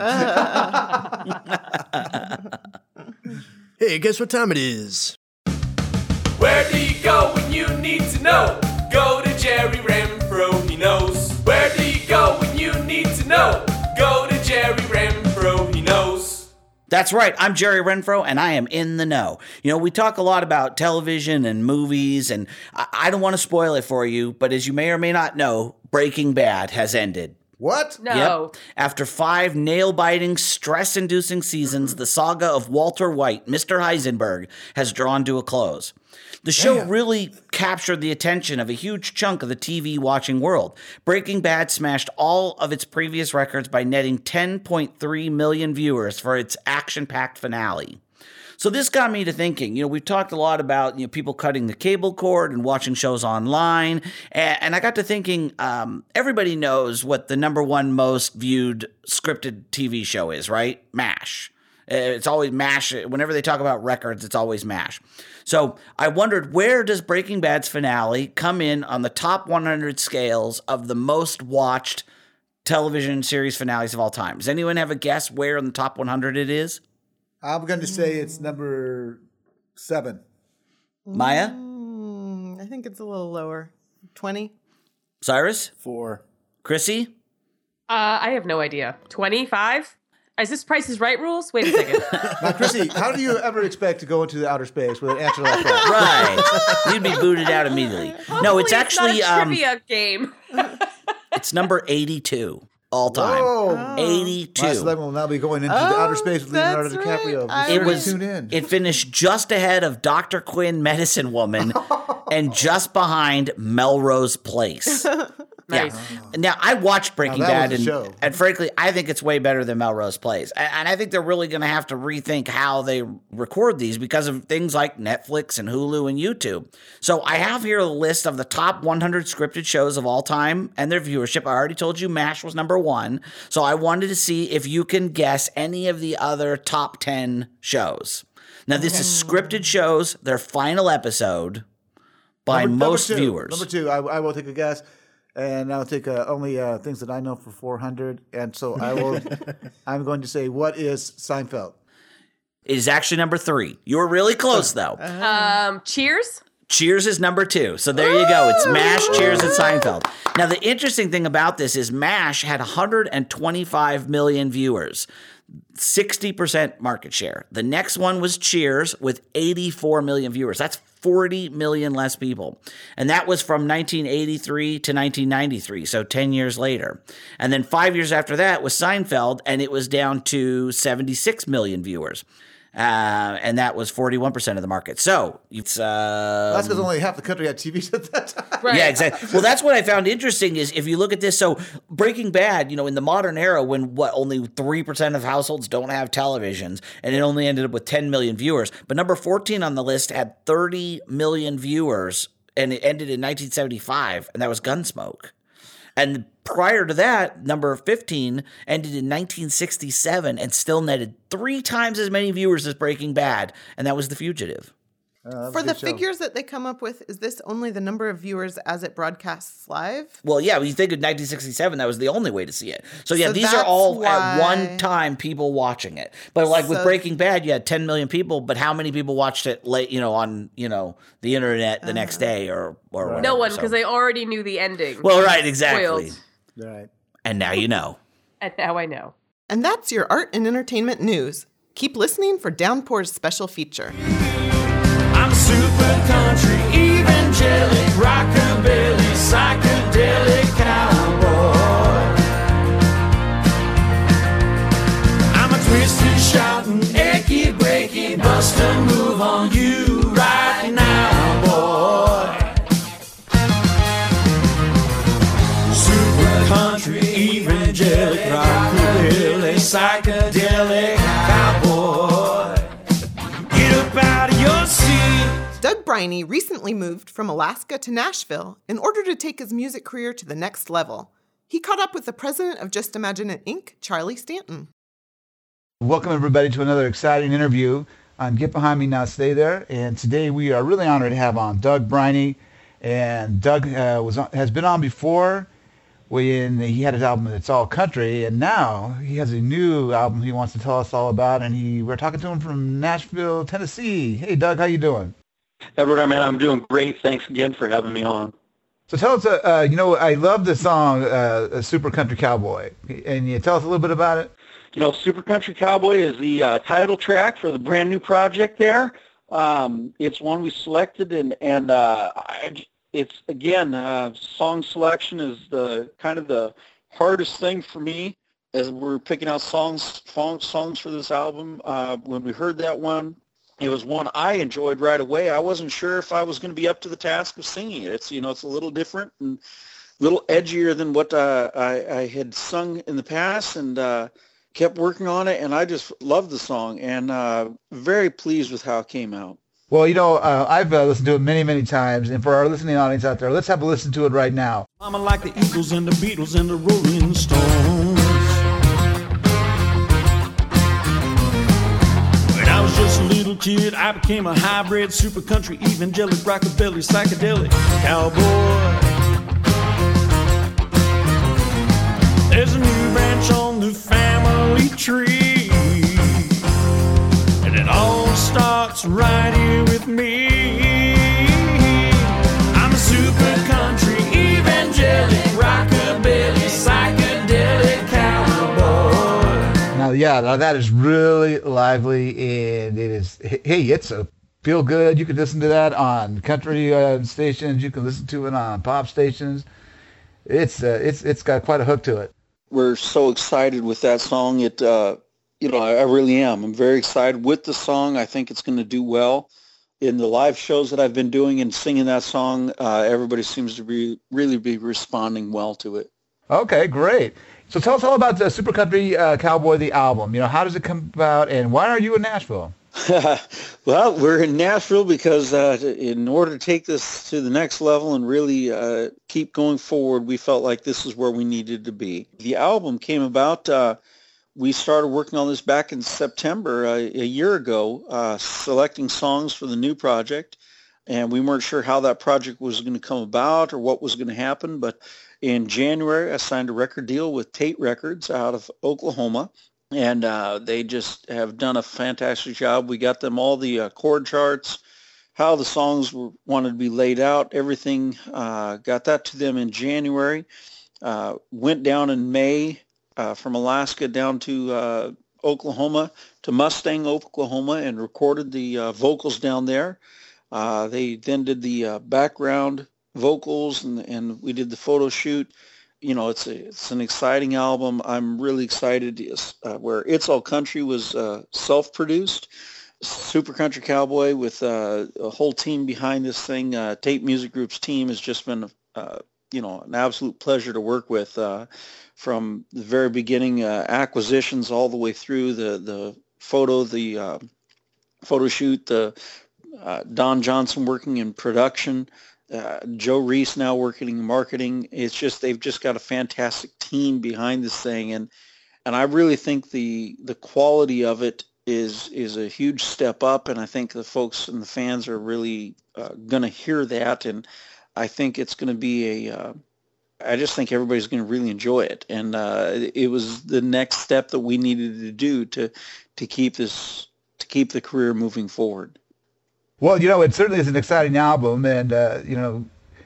Hey, guess what time it is? Where do you go when you need to know? Go to Jerry Renfro, he knows. Where do you go when you need to know? Go to Jerry Renfro, he knows. That's right. I'm Jerry Renfro, and I am in the know. You know, we talk a lot about television and movies, and I, I don't want to spoil it for you, but as you may or may not know, Breaking Bad has ended. What? No. Yep. After five nail-biting, stress-inducing seasons, the saga of Walter White, Mister Heisenberg, has drawn to a close. The show Damn. really captured the attention of a huge chunk of the T V-watching world. Breaking Bad smashed all of its previous records by netting ten point three million viewers for its action-packed finale. So this got me to thinking, you know, we've talked a lot about, you know, people cutting the cable cord and watching shows online. And, and I got to thinking, um, everybody knows what the number one most viewed scripted T V show is, right? MASH. It's always MASH. Whenever they talk about records, it's always MASH. So I wondered, where does Breaking Bad's finale come in on the top one hundred scales of the most watched television series finales of all time? Does anyone have a guess where in the top one hundred it is? I'm going to say it's number seven. Maya? Mm, I think it's a little lower. twenty? Cyrus? Four. Chrissy? Uh, I have no idea. twenty-five? Is this Price is Right rules? Wait a second. Now, Chrissy, how do you ever expect to go into the outer space with an answer like that? Right. You'd be booted out immediately. No, it's Hopefully actually not a um, trivia game. it's number eighty-two all time. Whoa. eighty-two. My celebrity will now be going into the Oh, outer space with Leonardo that's right. DiCaprio. I Be It sure to was. tune in. It finished just ahead of Doctor Quinn, Medicine Woman, and just behind Melrose Place. Nice. Yeah. Now I watched Breaking Now, that Bad, was a and, show. and frankly, I think it's way better than Melrose Place. And, and I think they're really going to have to rethink how they record these because of things like Netflix and Hulu and YouTube. So I have here a list of the top one hundred scripted shows of all time and their viewership. I already told you MASH was number one. So I wanted to see if you can guess any of the other top ten shows. Now this is scripted shows, their final episode by Number- most number two. viewers. Number two, I, I will take a guess, and I'll take uh, only uh, things that I know for four hundred. And so I will. I'm going to say, what is Seinfeld? It is actually number three. You were really close though. Um, Cheers? Cheers is number two. So there you go. It's MASH, Cheers, and Seinfeld. Now, the interesting thing about this is MASH had one hundred twenty-five million viewers, sixty percent market share. The next one was Cheers with eighty-four million viewers. That's forty million less people. And that was from nineteen eighty-three to nineteen ninety-three, so ten years later. And then five years after that was Seinfeld, and it was down to seventy-six million viewers. Uh, and that was forty-one percent of the market. So it's uh, That's because only half the country had T Vs at that time. Right. yeah, exactly. Well, that's what I found interesting is if you look at this. So Breaking Bad, you know, in the modern era, when what only three percent of households don't have televisions, and it only ended up with ten million viewers. But number fourteen on the list had thirty million viewers, and it ended in nineteen seventy-five, and that was Gunsmoke. And prior to that, number fifteen ended in nineteen sixty-seven and still netted three times as many viewers as Breaking Bad, and that was The Fugitive. Uh, For the figures that they come up with, is this only the number of viewers as it broadcasts live? Well, yeah, when you think of nineteen sixty-seven, that was the only way to see it. So, yeah, So these are that's all why- at one time people watching it. But like with So- Breaking Bad, you had ten million people, but how many people watched it late, you know, on, you know, the internet the next day or, or whatever? No one, So- because they already knew the ending. Well, right, exactly. Spoiled. Right. And now you know. And now I know. And that's your art and entertainment news. Keep listening for Downpour's special feature. I'm a super country, evangelic, rockabilly, psychedelic cowboy. I'm a twisted, shouting, achy, breaky, bust a move on you right now, boy. Super country, evangelic, rockabilly, psychedelic cowboy. Get up out of your seat. Doug Briney recently moved from Alaska to Nashville in order to take his music career to the next level. He caught up with the president of Just Imagine It, Incorporated, Charlie Stanton. Welcome, everybody, to another exciting interview on Get Behind Me Now, Stay There. And today we are really honored to have on Doug Briney. And Doug uh, was on, has been on before when he had his album It's All Country, and now he has a new album he wants to tell us all about. And he we're talking to him from Nashville, Tennessee. Hey, Doug, how you doing? Edward, man, I'm doing great. Thanks again for having me on. So tell us, uh, uh, you know, I love the song uh, Super Country Cowboy. And you tell us a little bit about it? You know, Super Country Cowboy is the uh, title track for the brand new project there. Um, it's one we selected, and, and uh, I, it's, again, uh, song selection is the kind of the hardest thing for me as we're picking out songs, songs for this album. Uh, when we heard that one, it was one I enjoyed right away. I wasn't sure if I was going to be up to the task of singing it. It's, you know, it's a little different and a little edgier than what uh, I, I had sung in the past, and uh, kept working on it, and I just loved the song, and uh, very pleased with how it came out. Well, you know, uh, I've uh, listened to it many, many times, and for our listening audience out there, let's have a listen to it right now. I'm like the Eagles and the Beatles and the Rolling Stones. When I was just a little kid, I became a hybrid, super country, evangelic, rockabilly, psychedelic cowboy. There's a new branch on the family tree, and it all starts right here with me. I'm a super country, evangelic, rockabilly, psychedelic cowboy. Now, yeah, now that is really lively, and it is, hey, it's a feel good. You can listen to that on country uh, stations. You can listen to it on pop stations. It's uh, it's it's got quite a hook to it. We're so excited with that song. It, uh, you know, I, I really am. I'm very excited with the song. I think it's going to do well. In the live shows that I've been doing and singing that song, uh, everybody seems to be really be responding well to it. Okay, great. So tell us all about the Super Country uh, Cowboy, the album. You know, how does it come about, and why are you in Nashville? Well, we're in Nashville because uh, in order to take this to the next level and really uh, keep going forward, we felt like this is where we needed to be. The album came about, uh, we started working on this back in September, uh, a year ago, uh, selecting songs for the new project, and we weren't sure how that project was going to come about or what was going to happen, but in January, I signed a record deal with Tate Records out of Oklahoma. And uh, they just have done a fantastic job. We got them all the uh, chord charts, how the songs were, wanted to be laid out, everything. Uh, got that to them in January. Uh, went down in May uh, from Alaska down to uh, Oklahoma, to Mustang, Oklahoma, and recorded the uh, vocals down there. Uh, they then did the uh, background vocals, and, and we did the photo shoot. You know, it's a, it's an exciting album. I'm really excited. Uh, where It's All Country was uh, self-produced, Super Country Cowboy with uh, a whole team behind this thing. Uh, Tape Music Group's team has just been, uh, you know, an absolute pleasure to work with uh, from the very beginning, uh, acquisitions all the way through the the photo, the uh, photo shoot, the uh, Don Johnson working in production, uh, Joe Reese now working in marketing. It's just they've just got a fantastic team behind this thing, and and I really think the the quality of it is is a huge step up, and I think the folks and the fans are really uh, going to hear that, and I think it's going to be a. Uh, I just think everybody's going to really enjoy it, and uh, it was the next step that we needed to do to to keep this to keep the career moving forward. Well, you know, it certainly is an exciting album, and uh, you know,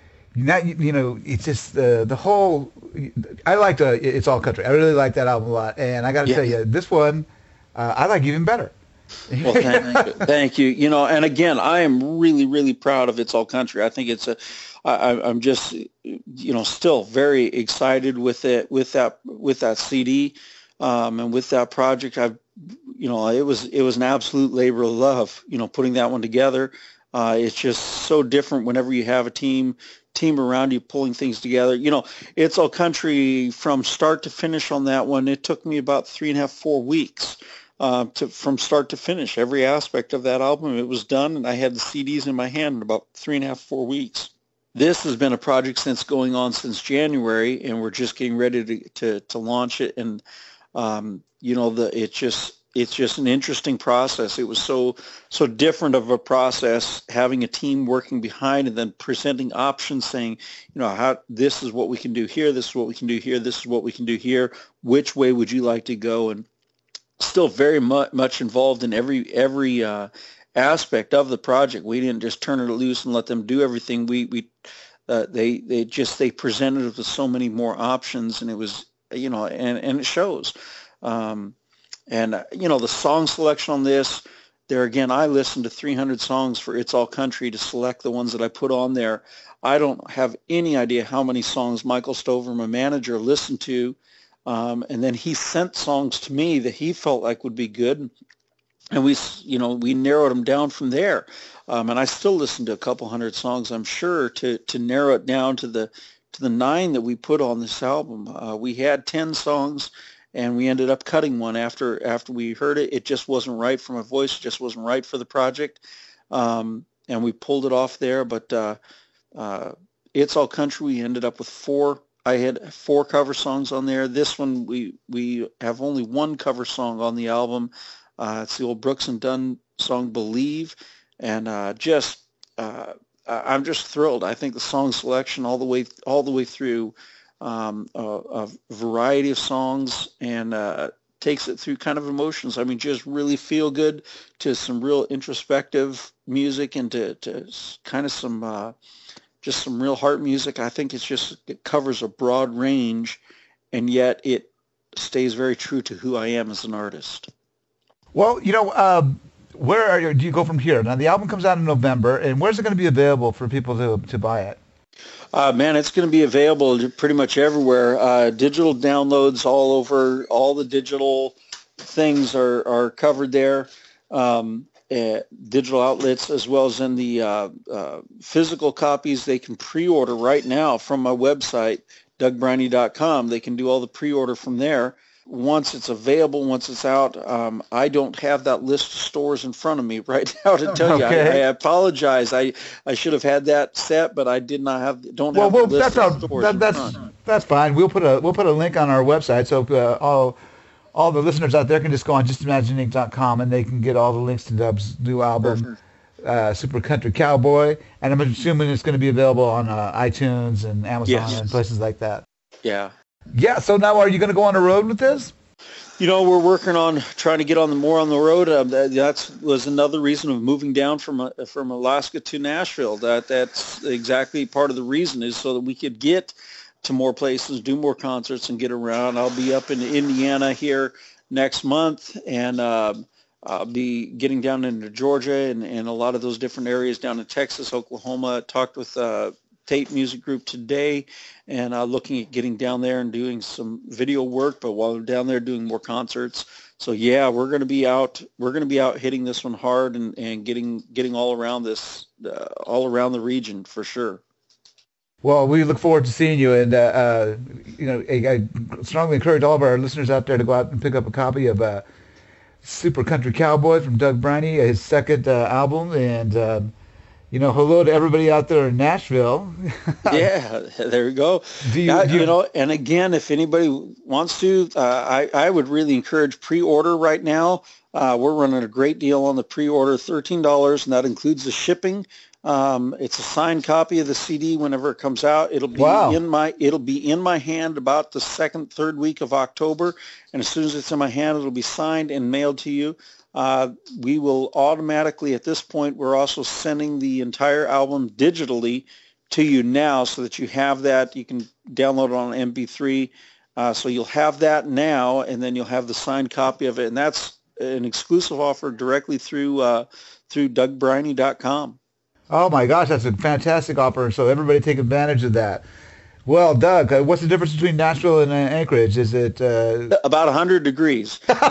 not you know, it's just uh, the whole. I liked uh, It's All Country. I really like that album a lot, and I got to Yeah. tell you, this one uh, I like even better. Well, thank you. Thank you. You know, and again, I am really, really proud of It's All Country. I think it's a. I, I'm just, you know, still very excited with it, with that, with that C D, um, and with that project. I've, you know, it was it was an absolute labor of love. You know, putting that one together. Uh, it's just so different whenever you have a team team around you pulling things together. You know, It's All Country from start to finish on that one. It took me about three and a half, four weeks. Uh, to from start to finish, every aspect of that album, it was done, and I had the C Ds in my hand in about three and a half, four weeks. This has been a project since going on since January, and we're just getting ready to to, to launch it. And um, you know, the it just it's just an interesting process. It was so so different of a process, having a team working behind and then presenting options, saying, you know, how this is what we can do here, this is what we can do here, this is what we can do here. Which way would you like to go? And still very much, much involved in every every uh, aspect of the project. We didn't just turn it loose and let them do everything. We we uh, they they just they presented us with so many more options, and it was, you know, and and it shows. Um, and uh, you know, the song selection on this, there again, I listened to three hundred songs for It's All Country to select the ones that I put on there. I don't have any idea how many songs Michael Stover, my manager, listened to. Um, and then he sent songs to me that he felt like would be good, and we, you know, we narrowed them down from there. Um, and I still listen to a couple hundred songs, I'm sure, to to narrow it down to the to the nine that we put on this album. Uh, we had ten songs, and we ended up cutting one after after we heard it. It just wasn't right for my voice. It just wasn't right for the project, um, and we pulled it off there. But uh, uh, It's All Country, we ended up with four. I had four cover songs on there. This one, we we have only one cover song on the album. Uh, it's the old Brooks and Dunn song "Believe," and uh, just uh, I'm just thrilled. I think the song selection all the way all the way through, um, a, a variety of songs, and uh, takes it through kind of emotions. I mean, just really feel good to some real introspective music, and to, to kind of some. Uh, Just some real heart music. I think it's just, it covers a broad range, and yet it stays very true to who I am as an artist. Well, you know, um, where are you, do you go from here? Now, the album comes out in November, and where's it going to be available for people to to buy it? Uh, man, it's going to be available pretty much everywhere. Uh, digital downloads all over. All the digital things are, are covered there. Um, Uh, digital outlets, as well as in the uh, uh, physical copies. They can pre-order right now from my website, doug briney dot com. They can do all the pre-order from there. Once it's available, once it's out, um, I don't have that list of stores in front of me right now to tell Okay. you. I, I apologize. I, I should have had that set, but I did not have. Don't Well, have well, the list that's of our, stores that, in that's front. that's fine. We'll put a we'll put a link on our website, so uh, all all the listeners out there can just go on just imagine inc dot com, and they can get all the links to Dub's new album, uh, Super Country Cowboy, and I'm assuming it's going to be available on uh, iTunes and Amazon Yes. and places like that. Yeah. Yeah. So now, are you going to go on the road with this? You know, we're working on trying to get on the more on the road. Uh, that that's, was another reason of moving down from uh, from Alaska to Nashville. That that's exactly part of the reason, is so that we could get to more places, do more concerts, and get around. I'll be up in Indiana here next month, and uh, I'll be getting down into Georgia and, and a lot of those different areas down in Texas, Oklahoma. Talked with uh, Tate Music Group today, and uh, looking at getting down there and doing some video work, but while we're down there doing more concerts. So yeah, we're going to be out. We're going to be out hitting this one hard and, and getting getting all around this, uh, all around the region for sure. Well, we look forward to seeing you, and uh, uh, you know, I, I strongly encourage all of our listeners out there to go out and pick up a copy of uh, "Super Country Cowboy" from Doug Briney, his second uh, album, and uh, you know, hello to everybody out there in Nashville. Yeah, there we go. Do you, uh, do you, you know, and again, if anybody wants to, uh, I I would really encourage pre-order right now. Uh, we're running a great deal on the pre-order, thirteen dollars, and that includes the shipping. Um, it's a signed copy of the C D whenever it comes out. It'll be Wow. in my it'll be in my hand about the second, third week of October, and as soon as it's in my hand, it'll be signed and mailed to you. Uh, we will automatically, at this point, we're also sending the entire album digitally to you now, so that you have that. You can download it on M P three, uh, so you'll have that now, and then you'll have the signed copy of it, and that's an exclusive offer directly through uh, through Doug Briney dot com. Oh my gosh, that's a fantastic offer. So everybody take advantage of that. Well, Doug, uh, what's the difference between Nashville and uh, Anchorage? Is it uh... about one hundred degrees? um,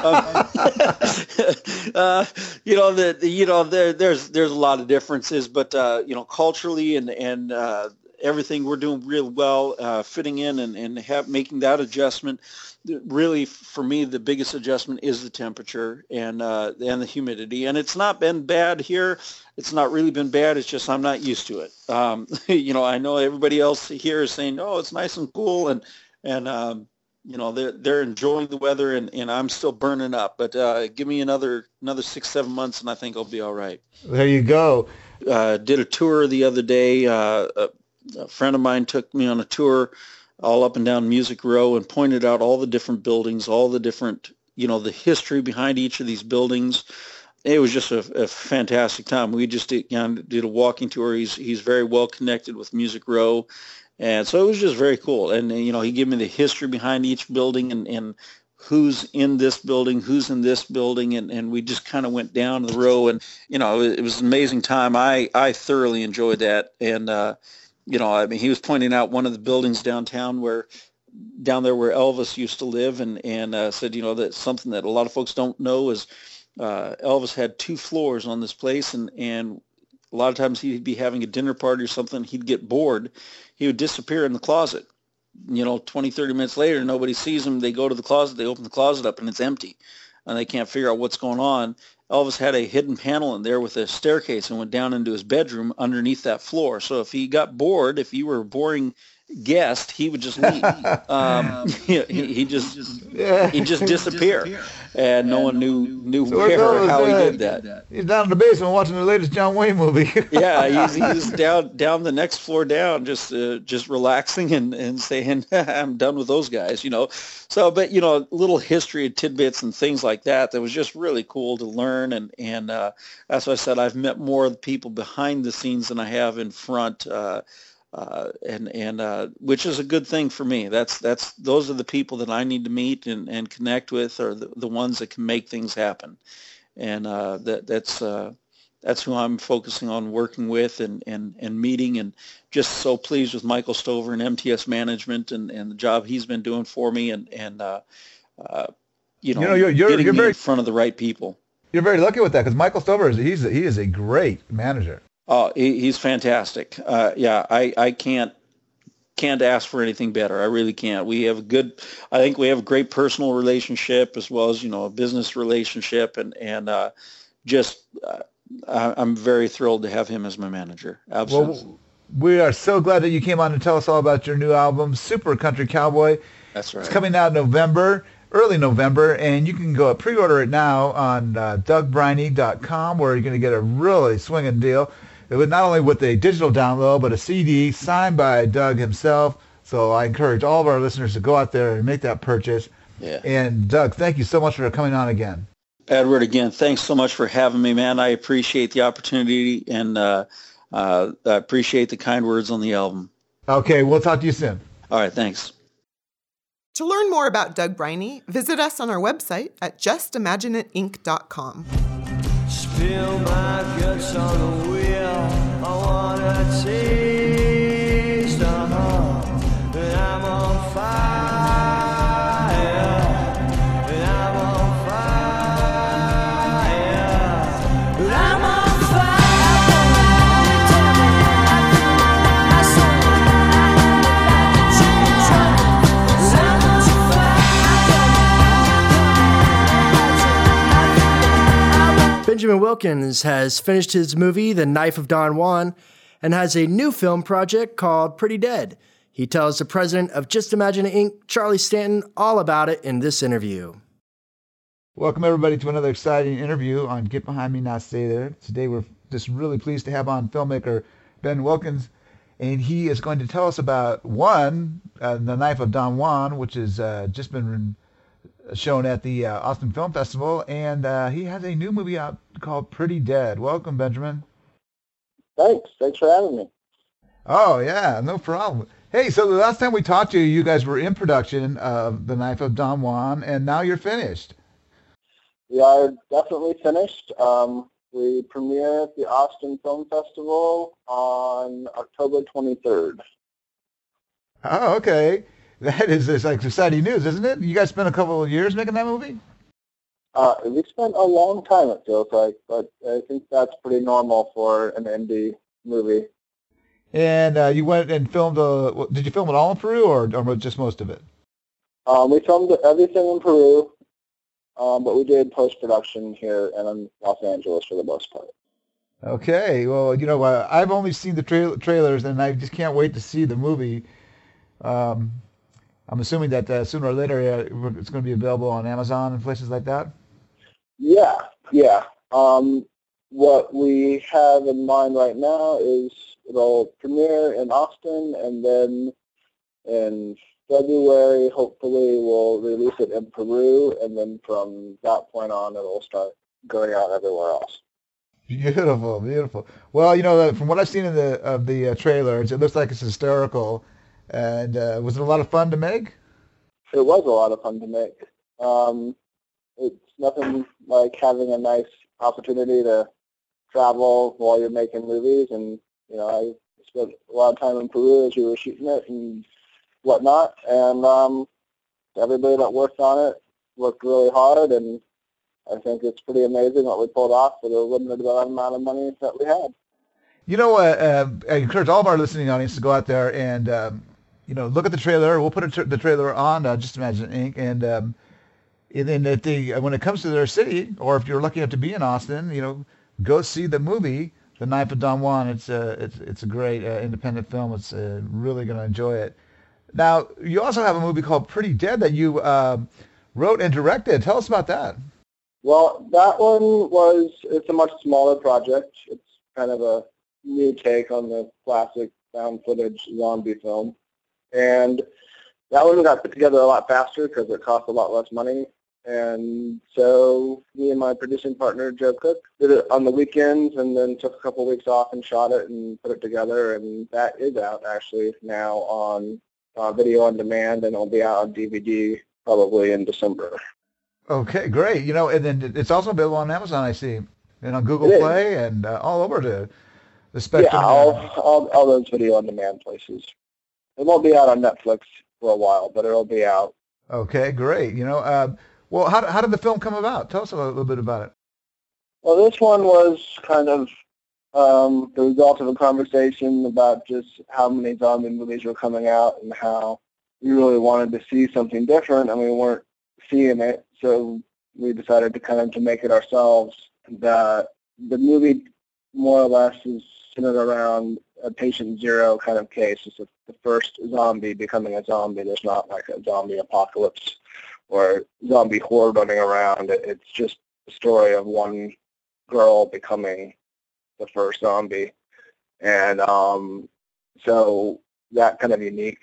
uh, you know, the, the you know there there's there's a lot of differences, but uh, you know, culturally and and uh, everything, we're doing real well, uh, fitting in and and have, making that adjustment. Really, for me, the biggest adjustment is the temperature and uh, and the humidity. And it's not been bad here. It's not really been bad. It's just I'm not used to it. Um, you know, I know everybody else here is saying, "Oh, it's nice and cool," and and um, you know, they're they're enjoying the weather, and, and I'm still burning up. But uh, give me another another six seven months, and I think I'll be all right. There you go. Uh, did a tour the other day. Uh, a, a friend of mine took me on a tour all up and down Music Row and pointed out all the different buildings, all the different, you know, the history behind each of these buildings. It was just a, a fantastic time. We just did, you know, did a walking tour. He's he's very well connected with Music Row, and so it was just very cool. And you know, he gave me the history behind each building and, and who's in this building, who's in this building, and, and we just kind of went down the row, and you know, it, it was an amazing time. I I thoroughly enjoyed that, and uh, you know, I mean, he was pointing out one of the buildings downtown where, down there where Elvis used to live, and and uh, said, you know, that something that a lot of folks don't know is uh, Elvis had two floors on this place, and and a lot of times he'd be having a dinner party or something, he'd get bored, he would disappear in the closet. You know, twenty, thirty minutes later, nobody sees him. They go to the closet, they open the closet up, and it's empty, and they can't figure out what's going on. Elvis had a hidden panel in there with a staircase and went down into his bedroom underneath that floor. So if he got bored, if you were a boring guest, he would just leave. Um, he, he just he just disappear, and no one knew knew So where or Elvis, how he uh, did that. He's down in the basement watching the latest John Wayne movie. Yeah, he's, he's down down the next floor down, just uh, just relaxing and, and saying, I'm done with those guys, you know. So, but, you know, little history tidbits and things like that, that was just really cool to learn. And, and uh, as I said, I've met more of the people behind the scenes than I have in front, uh, uh, and, and uh, which is a good thing for me. That's that's those are the people that I need to meet and, and connect with, are the, the ones that can make things happen. And uh, that that's uh, that's who I'm focusing on working with and, and, and meeting, and just so pleased with Michael Stover and M T S Management and, and the job he's been doing for me, and, and uh, uh, you know, You know, you're- you're- getting you're me very- in front of the right people. You're very lucky with that, because Michael Stover is he's he is a great manager. Oh, he, he's fantastic. Uh, yeah, I, I can't can't ask for anything better. I really can't. We have a good, I think we have a great personal relationship as well as, you know, a business relationship, and and uh, just uh, I, I'm very thrilled to have him as my manager. Absolutely. Well, we are so glad that you came on to tell us all about your new album, Super Country Cowboy. That's right. It's coming out in November, early November, and you can go pre-order it now on uh, Doug Briney dot com, where you're going to get a really swinging deal. It was not only with a digital download, but a C D signed by Doug himself. So I encourage all of our listeners to go out there and make that purchase. Yeah. And Doug, thank you so much for coming on again. Edward, again, thanks so much for having me, man. I appreciate the opportunity, and uh, uh, I appreciate the kind words on the album. Okay, we'll talk to you soon. All right, thanks. To learn more about Doug Briney, visit us on our website at just imagine it inc dot com. Spill my guts on the wheel. I wanna take Benjamin Wilkins has finished his movie, The Knife of Don Juan, and has a new film project called Pretty Dead. He tells the president of Just Imagine Incorporated, Charlie Stanton, all about it in this interview. Welcome, everybody, to another exciting interview on Get Behind Me, Not Stay There. Today, we're just really pleased to have on filmmaker Ben Wilkins, and he is going to tell us about, one, uh, The Knife of Don Juan, which has uh, just been shown at the uh, Austin Film Festival, and uh, he has a new movie out called Pretty Dead. Welcome, Benjamin. Thanks. Thanks for having me. Oh, yeah, no problem. Hey, so the last time we talked to you, you guys were in production of The Knife of Don Juan, and now you're finished. We are definitely finished. Um, we premiere at the Austin Film Festival on October twenty-third. Oh, okay. That is it's like exciting news, isn't it? You guys spent a couple of years making that movie? Uh, we spent a long time, it feels like, but I think that's pretty normal for an indie movie. And uh, you went and filmed, a, did you film it all in Peru or, or just most of it? Um, we filmed everything in Peru, um, but we did post-production here and in Los Angeles for the most part. Okay. Well, you know, uh, I've only seen the tra- trailers, and I just can't wait to see the movie. Um, I'm assuming that uh, sooner or later uh, it's going to be available on Amazon and places like that? Yeah, yeah. Um, what we have in mind right now is it'll premiere in Austin, and then in February, hopefully, we'll release it in Peru, and then from that point on, it'll start going out everywhere else. Beautiful, beautiful. Well, you know, from what I've seen in the of the uh, trailers, it looks like it's hysterical. And uh, was it a lot of fun to make? It was a lot of fun to make. Um, it's nothing like having a nice opportunity to travel while you're making movies. And, you know, I spent a lot of time in Peru as we were shooting it and whatnot. And um, everybody that worked on it worked really hard. And I think it's pretty amazing what we pulled off for the limited amount of money that we had. You know, uh, uh, I encourage all of our listening audience to go out there and, um, you know, look at the trailer. We'll put a tra- the trailer on uh, Just Imagine Incorporated. And, um, and then if they, when it comes to their city, or if you're lucky enough to be in Austin, you know, go see the movie, The Knife of Don Juan. It's a, it's, it's a great uh, independent film. It's uh, really going to enjoy it. Now, you also have a movie called Pretty Dead that you uh, wrote and directed. Tell us about that. Well, that one was, it's a much smaller project. It's kind of a new take on the classic found footage zombie film. And that one got put together a lot faster because it cost a lot less money. And so me and my producing partner, Joe Cook, did it on the weekends and then took a couple of weeks off and shot it and put it together. And that is out actually now on uh, video on demand, and it'll be out on D V D probably in December. Okay, great. You know, and then it's also available on Amazon, I see, and on Google Play and uh, all over the, the spectrum. Yeah, all, all, all those video on demand places. It won't be out on Netflix for a while, but it'll be out. Okay, great. You know, uh, well, how, how did the film come about? Tell us a little, little bit about it. Well, this one was kind of um, the result of a conversation about just how many zombie movies were coming out and how we really wanted to see something different, and we weren't seeing it, so we decided to kind of to make it ourselves. The, the movie more or less is centered around a patient zero kind of case. It's a, the first zombie becoming a zombie. There's not like a zombie apocalypse or zombie horde running around. It, it's just the story of one girl becoming the first zombie. And um, so that kind of unique,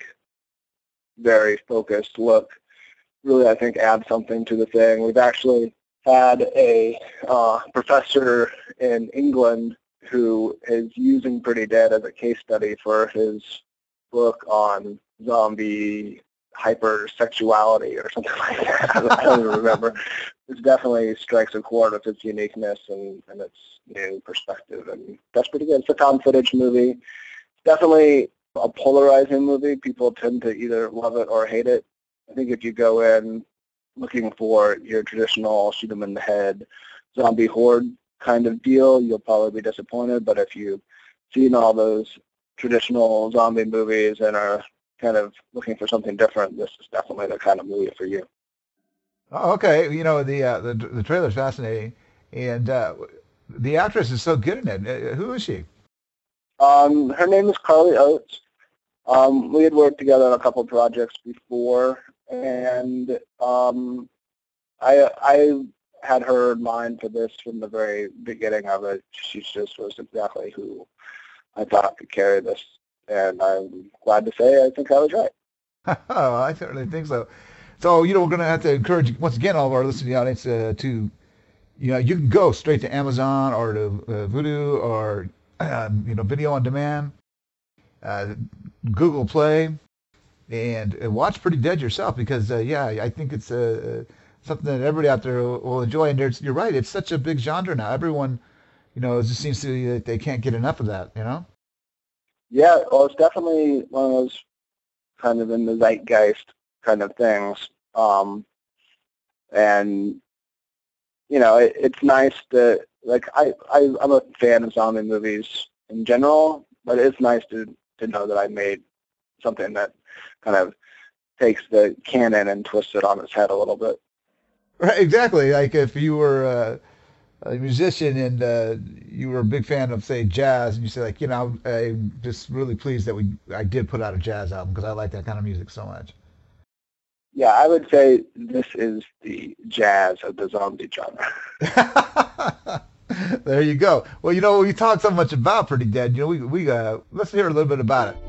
very focused look really, I think, adds something to the thing. We've actually had a uh, professor in England who is using Pretty Dead as a case study for his book on zombie hypersexuality or something like that. I don't even remember. It definitely strikes a chord with its uniqueness and, and its new perspective, and that's pretty good. It's a found footage movie. It's definitely a polarizing movie. People tend to either love it or hate it. I think if you go in looking for your traditional shoot 'em in the head zombie horde kind of deal, you'll probably be disappointed. But if you've seen all those traditional zombie movies and are kind of looking for something different, this is definitely the kind of movie for you. Oh, okay. You know, the uh, the the trailer's fascinating, and uh, the actress is so good in it. Uh, who is she? Um, her name is Carly Oates. Um, we had worked together on a couple of projects before, and um, I I had her in mind for this from the very beginning of it. She just was exactly who I thought could carry this, and I'm glad to say I think I was right. Oh, I certainly think so. So, you know, we're going to have to encourage, once again, all of our listening audience uh, to, you know, you can go straight to Amazon or to uh, Vudu or, um, you know, video on demand, uh, Google Play, and uh, watch Pretty Dead yourself because, uh, yeah, I think it's uh, something that everybody out there will, will enjoy. And there's, you're right, it's such a big genre now. Everyone, you know, it just seems to be that they can't get enough of that, you know? Yeah, well, it's definitely one of those kind of in the zeitgeist kind of things. Um, and, you know, it, it's nice to, like, I, I, I'm a fan of zombie movies in general, but it's nice to, to know that I made something that kind of takes the canon and twists it on its head a little bit. Right, exactly. Like if you were uh, a musician and uh, you were a big fan of, say, jazz, and you say, like, you know, I'm just really pleased that we I did put out a jazz album because I like that kind of music so much. Yeah, I would say this is the jazz of the zombie genre. There you go. Well, you know, we talked so much about Pretty Dead. You know, we we uh, let's hear a little bit about it.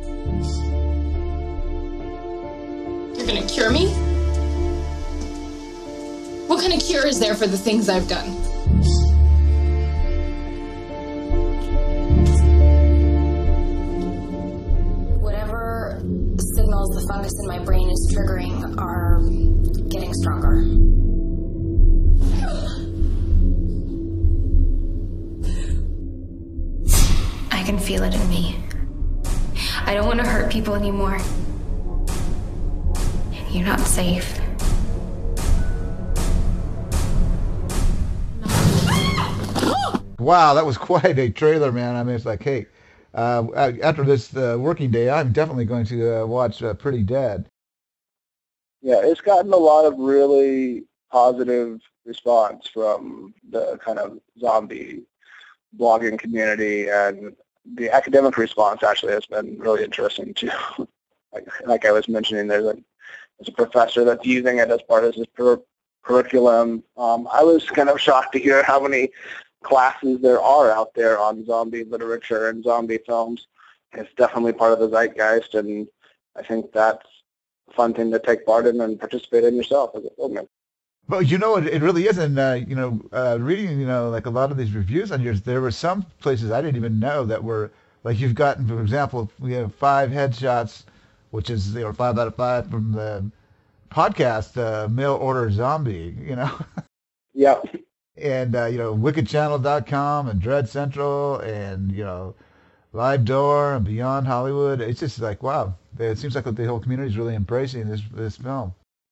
You're gonna cure me? What kind of cure is there for the things I've done? Whatever signals the fungus in my brain is triggering are getting stronger. I can feel it in me. I don't want to hurt people anymore. You're not safe. Wow, that was quite a trailer, man. I mean, it's like, hey, uh, after this uh, working day, I'm definitely going to uh, watch uh, Pretty Dead. Yeah, it's gotten a lot of really positive response from the kind of zombie blogging community, and the academic response actually has been really interesting too. like, like I was mentioning, there's a, there's a professor that's using it as part of his per- curriculum. Um, I was kind of shocked to hear how many classes there are out there on zombie literature and zombie films. It's definitely part of the zeitgeist, and I think that's a fun thing to take part in and participate in yourself as a filmmaker. But you know, it, it really isn't. Uh, you know, uh, reading, you know, like a lot of these reviews on yours, there were some places I didn't even know that were like you've gotten. For example, we have five headshots, which is you know five out of five from the podcast uh, Mail Order Zombie. You know. Yeah. And uh, you know, wicked channel dot com and Dread Central and you know, Live Door and Beyond Hollywood. It's just like wow, it seems like the whole community is really embracing this this film.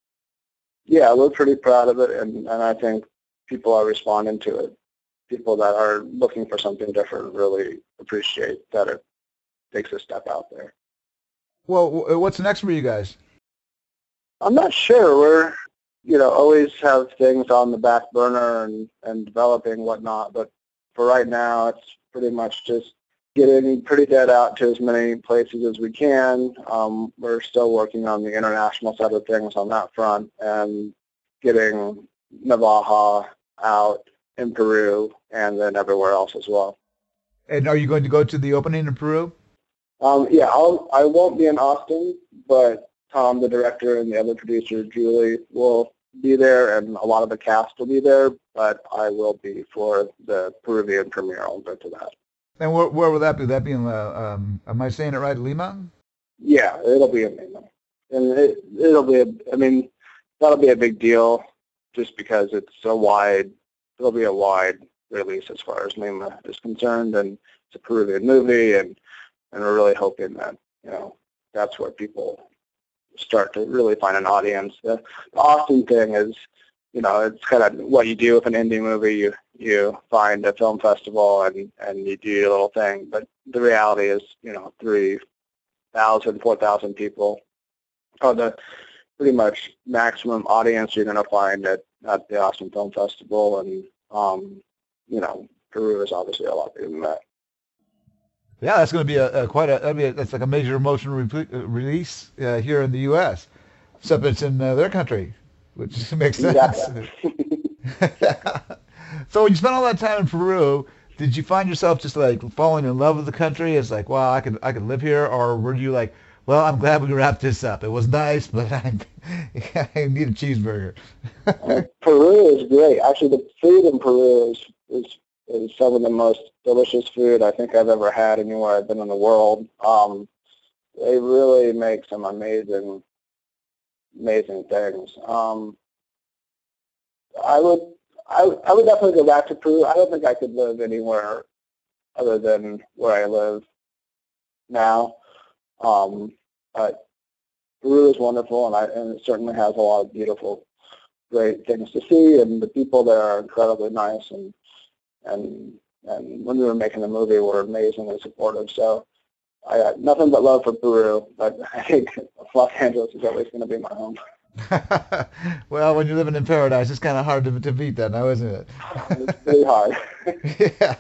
Yeah, we're pretty proud of it, and, and I think people are responding to it. People that are looking for something different really appreciate that it takes a step out there. Well, what's next for you guys? I'm not sure. We're, you know, always have things on the back burner and, and developing whatnot, but for right now, it's pretty much just getting Pretty Dead out to as many places as we can. Um, we're still working on the international side of things on that front and getting Navaja out in Peru and then everywhere else as well. And are you going to go to the opening in Peru? Um, yeah, I'll, I won't be in Austin, but Tom, the director, and the other producer, Julie, will be there, and a lot of the cast will be there, but I will be for the Peruvian premiere. I'll go to that. And where, where will that be? Will that be in, uh, um, am I saying it right, Lima? Yeah, it'll be in Lima. And it, it'll be, a, I mean, that'll be a big deal just because it's a wide, it'll be a wide release as far as Lima is concerned, and it's a Peruvian movie, and, and we're really hoping that, you know, that's where people start to really find an audience. The, the Austin thing is, you know, it's kind of what you do with an indie movie. You you find a film festival and, and you do your little thing. But the reality is, you know, three thousand, four thousand people are the pretty much maximum audience you're going to find at, at the Austin Film Festival. And, um, you know, Peru is obviously a lot bigger than that. Yeah, that's going to be a, a quite a, that'd be a, that's like a major emotional re- release uh, here in the U S Except it's in uh, their country, which makes sense. Exactly. So when you spent all that time in Peru, did you find yourself just like falling in love with the country? It's like, wow, I could I could live here, or were you like, well, I'm glad we wrapped this up. It was nice, but I, I need a cheeseburger. Peru is great. Actually, the food in Peru is, is is some of the most delicious food I think I've ever had anywhere I've been in the world. Um, they really make some amazing, amazing things. Um, I would, I, I would definitely go back to Peru. I don't think I could live anywhere other than where I live now. Um, but Peru is wonderful, and, I, and it certainly has a lot of beautiful, great things to see, and the people there are incredibly nice, and and and when we were making the movie, were amazingly supportive. So I got nothing but love for Peru, but I think Los Angeles is always going to be my home. Well, when you're living in paradise, it's kind of hard to, to beat that now, isn't it? It's pretty hard. Yeah.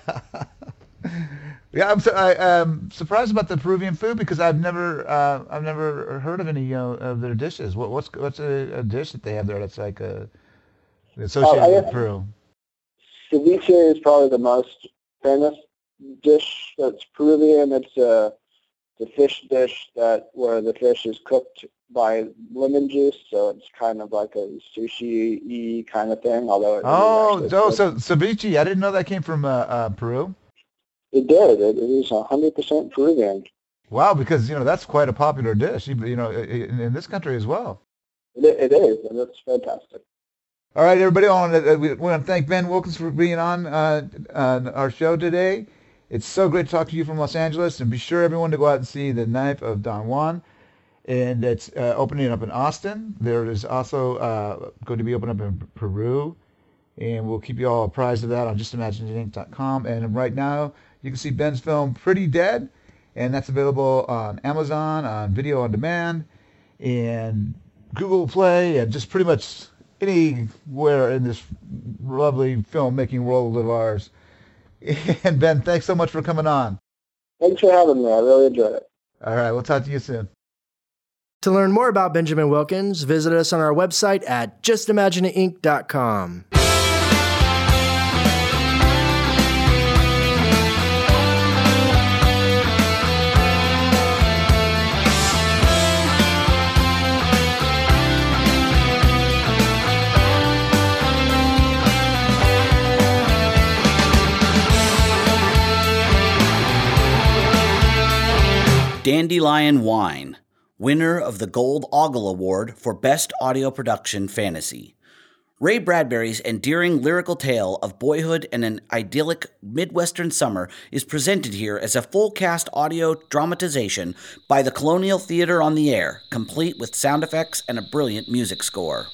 Yeah, I'm, su- I, I'm surprised about the Peruvian food because I've never uh, I've never heard of any uh, of their dishes. What, what's what's a, a dish that they have there that's like a, associated Uh, I with guess- Peru? Ceviche is probably the most famous dish that's Peruvian. It's a, it's a fish dish that where the fish is cooked by lemon juice, so it's kind of like a sushi-y kind of thing. Although it Oh, is oh, actually so ceviche. I didn't know that came from uh, uh, Peru. it did. It, it is one hundred percent Peruvian. Wow, because you know that's quite a popular dish, even, you know, in, in this country as well. It, it is, and it's fantastic. All right, everybody. I want to, we want to thank Ben Wilkins for being on uh, on our show today. It's so great to talk to you from Los Angeles, and be sure everyone to go out and see The Knife of Don Juan. And it's uh, opening up in Austin. There is also uh, going to be opening up in Peru, and we'll keep you all apprised of that on just imagine it inc dot com. And right now, you can see Ben's film Pretty Dead, and that's available on Amazon, on Video on Demand, and Google Play, and just pretty much anywhere in this lovely filmmaking world of ours. And Ben, thanks so much for coming on. Thanks for having me. I really enjoyed it. All right, we'll talk to you soon. To learn more about Benjamin Wilkins, visit us on our website at just imagine it inc dot com. Dandelion Wine, winner of the Gold Ogle Award for Best Audio Production Fantasy. Ray Bradbury's endearing lyrical tale of boyhood and an idyllic Midwestern summer is presented here as a full-cast audio dramatization by the Colonial Theater on the Air, complete with sound effects and a brilliant music score.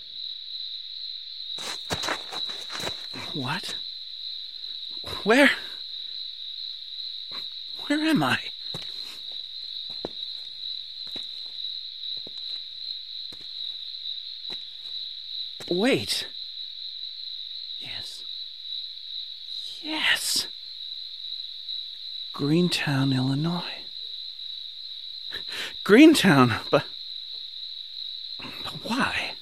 What? Where? Where am I? Wait. Yes. Yes. Greentown, Illinois. Greentown, but... But why?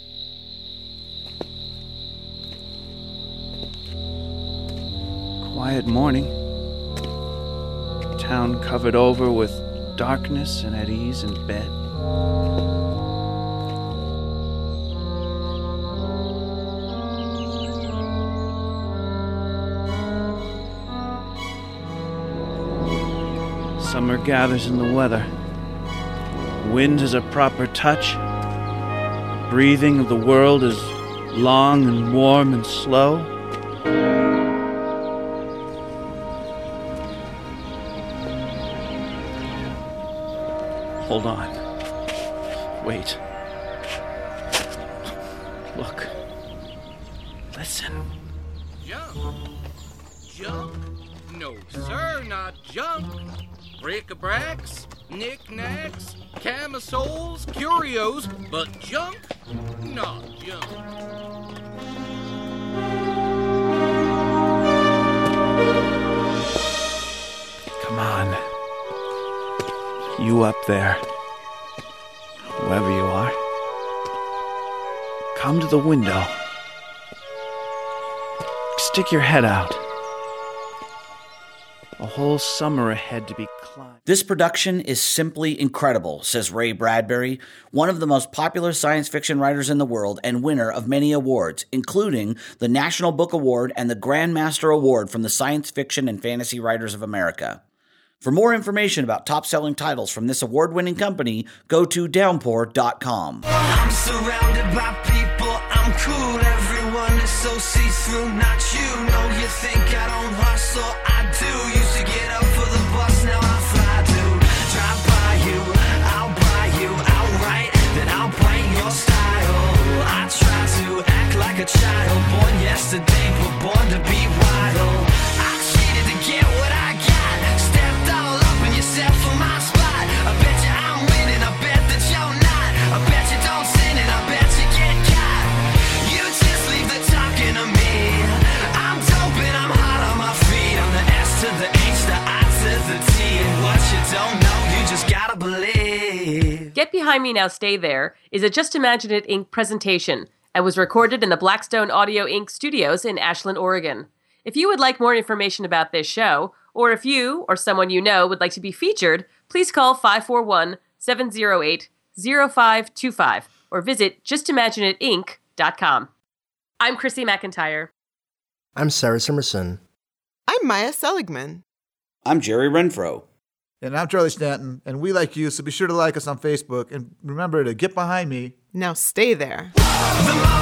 Quiet morning. Town covered over with darkness and at ease in bed. Summer gathers in the weather. Wind has a proper touch. Breathing of the world is long and warm and slow. Hold on. Wait. Look. Listen. Junk? Junk? No, sir, not junk. Bric-a-bracs, knick-knacks, camisoles, curios, but junk? Not junk. you up there, whoever you are, come to the window. Stick your head out. A whole summer ahead to be climbed. This production is simply incredible, says Ray Bradbury, one of the most popular science fiction writers in the world and winner of many awards, including the National Book Award and the Grandmaster Award from the Science Fiction and Fantasy Writers of America. For more information about top-selling titles from this award-winning company, go to downpour dot com. I'm surrounded by people, I'm cool, everyone is so see-through, not you. No, you think I don't hustle, I do. Used to get up for the bus, now I fly to. Drive by you, I'll buy you outright, then I'll bite your style. I try to act like a child, born yesterday, but born to be wild. I cheated to get what I got, stepped all up and you set for my spot. I bet you I'm winning, I bet that you're not. I bet you don't sin and I bet you get caught. You just leave the talking to me. I'm dope and I'm hot on my feet. I'm the S to the H, the I to the T. And what you don't know, you just gotta believe. Get Behind Me Now, Stay There is a Just Imagine It Incorporated presentation and was recorded in the Blackstone Audio Incorporated studios in Ashland, Oregon. If you would like more information about this show, or if you or someone you know would like to be featured, please call five four one, seven oh eight, oh five two five or visit just imagine it inc dot com. I'm Chrissy McIntyre. I'm Sarah Simerson. I'm Maya Seligman. I'm Jerry Renfro. And I'm Charlie Stanton, and we like you, so be sure to like us on Facebook. And remember to get behind me. Now stay there. The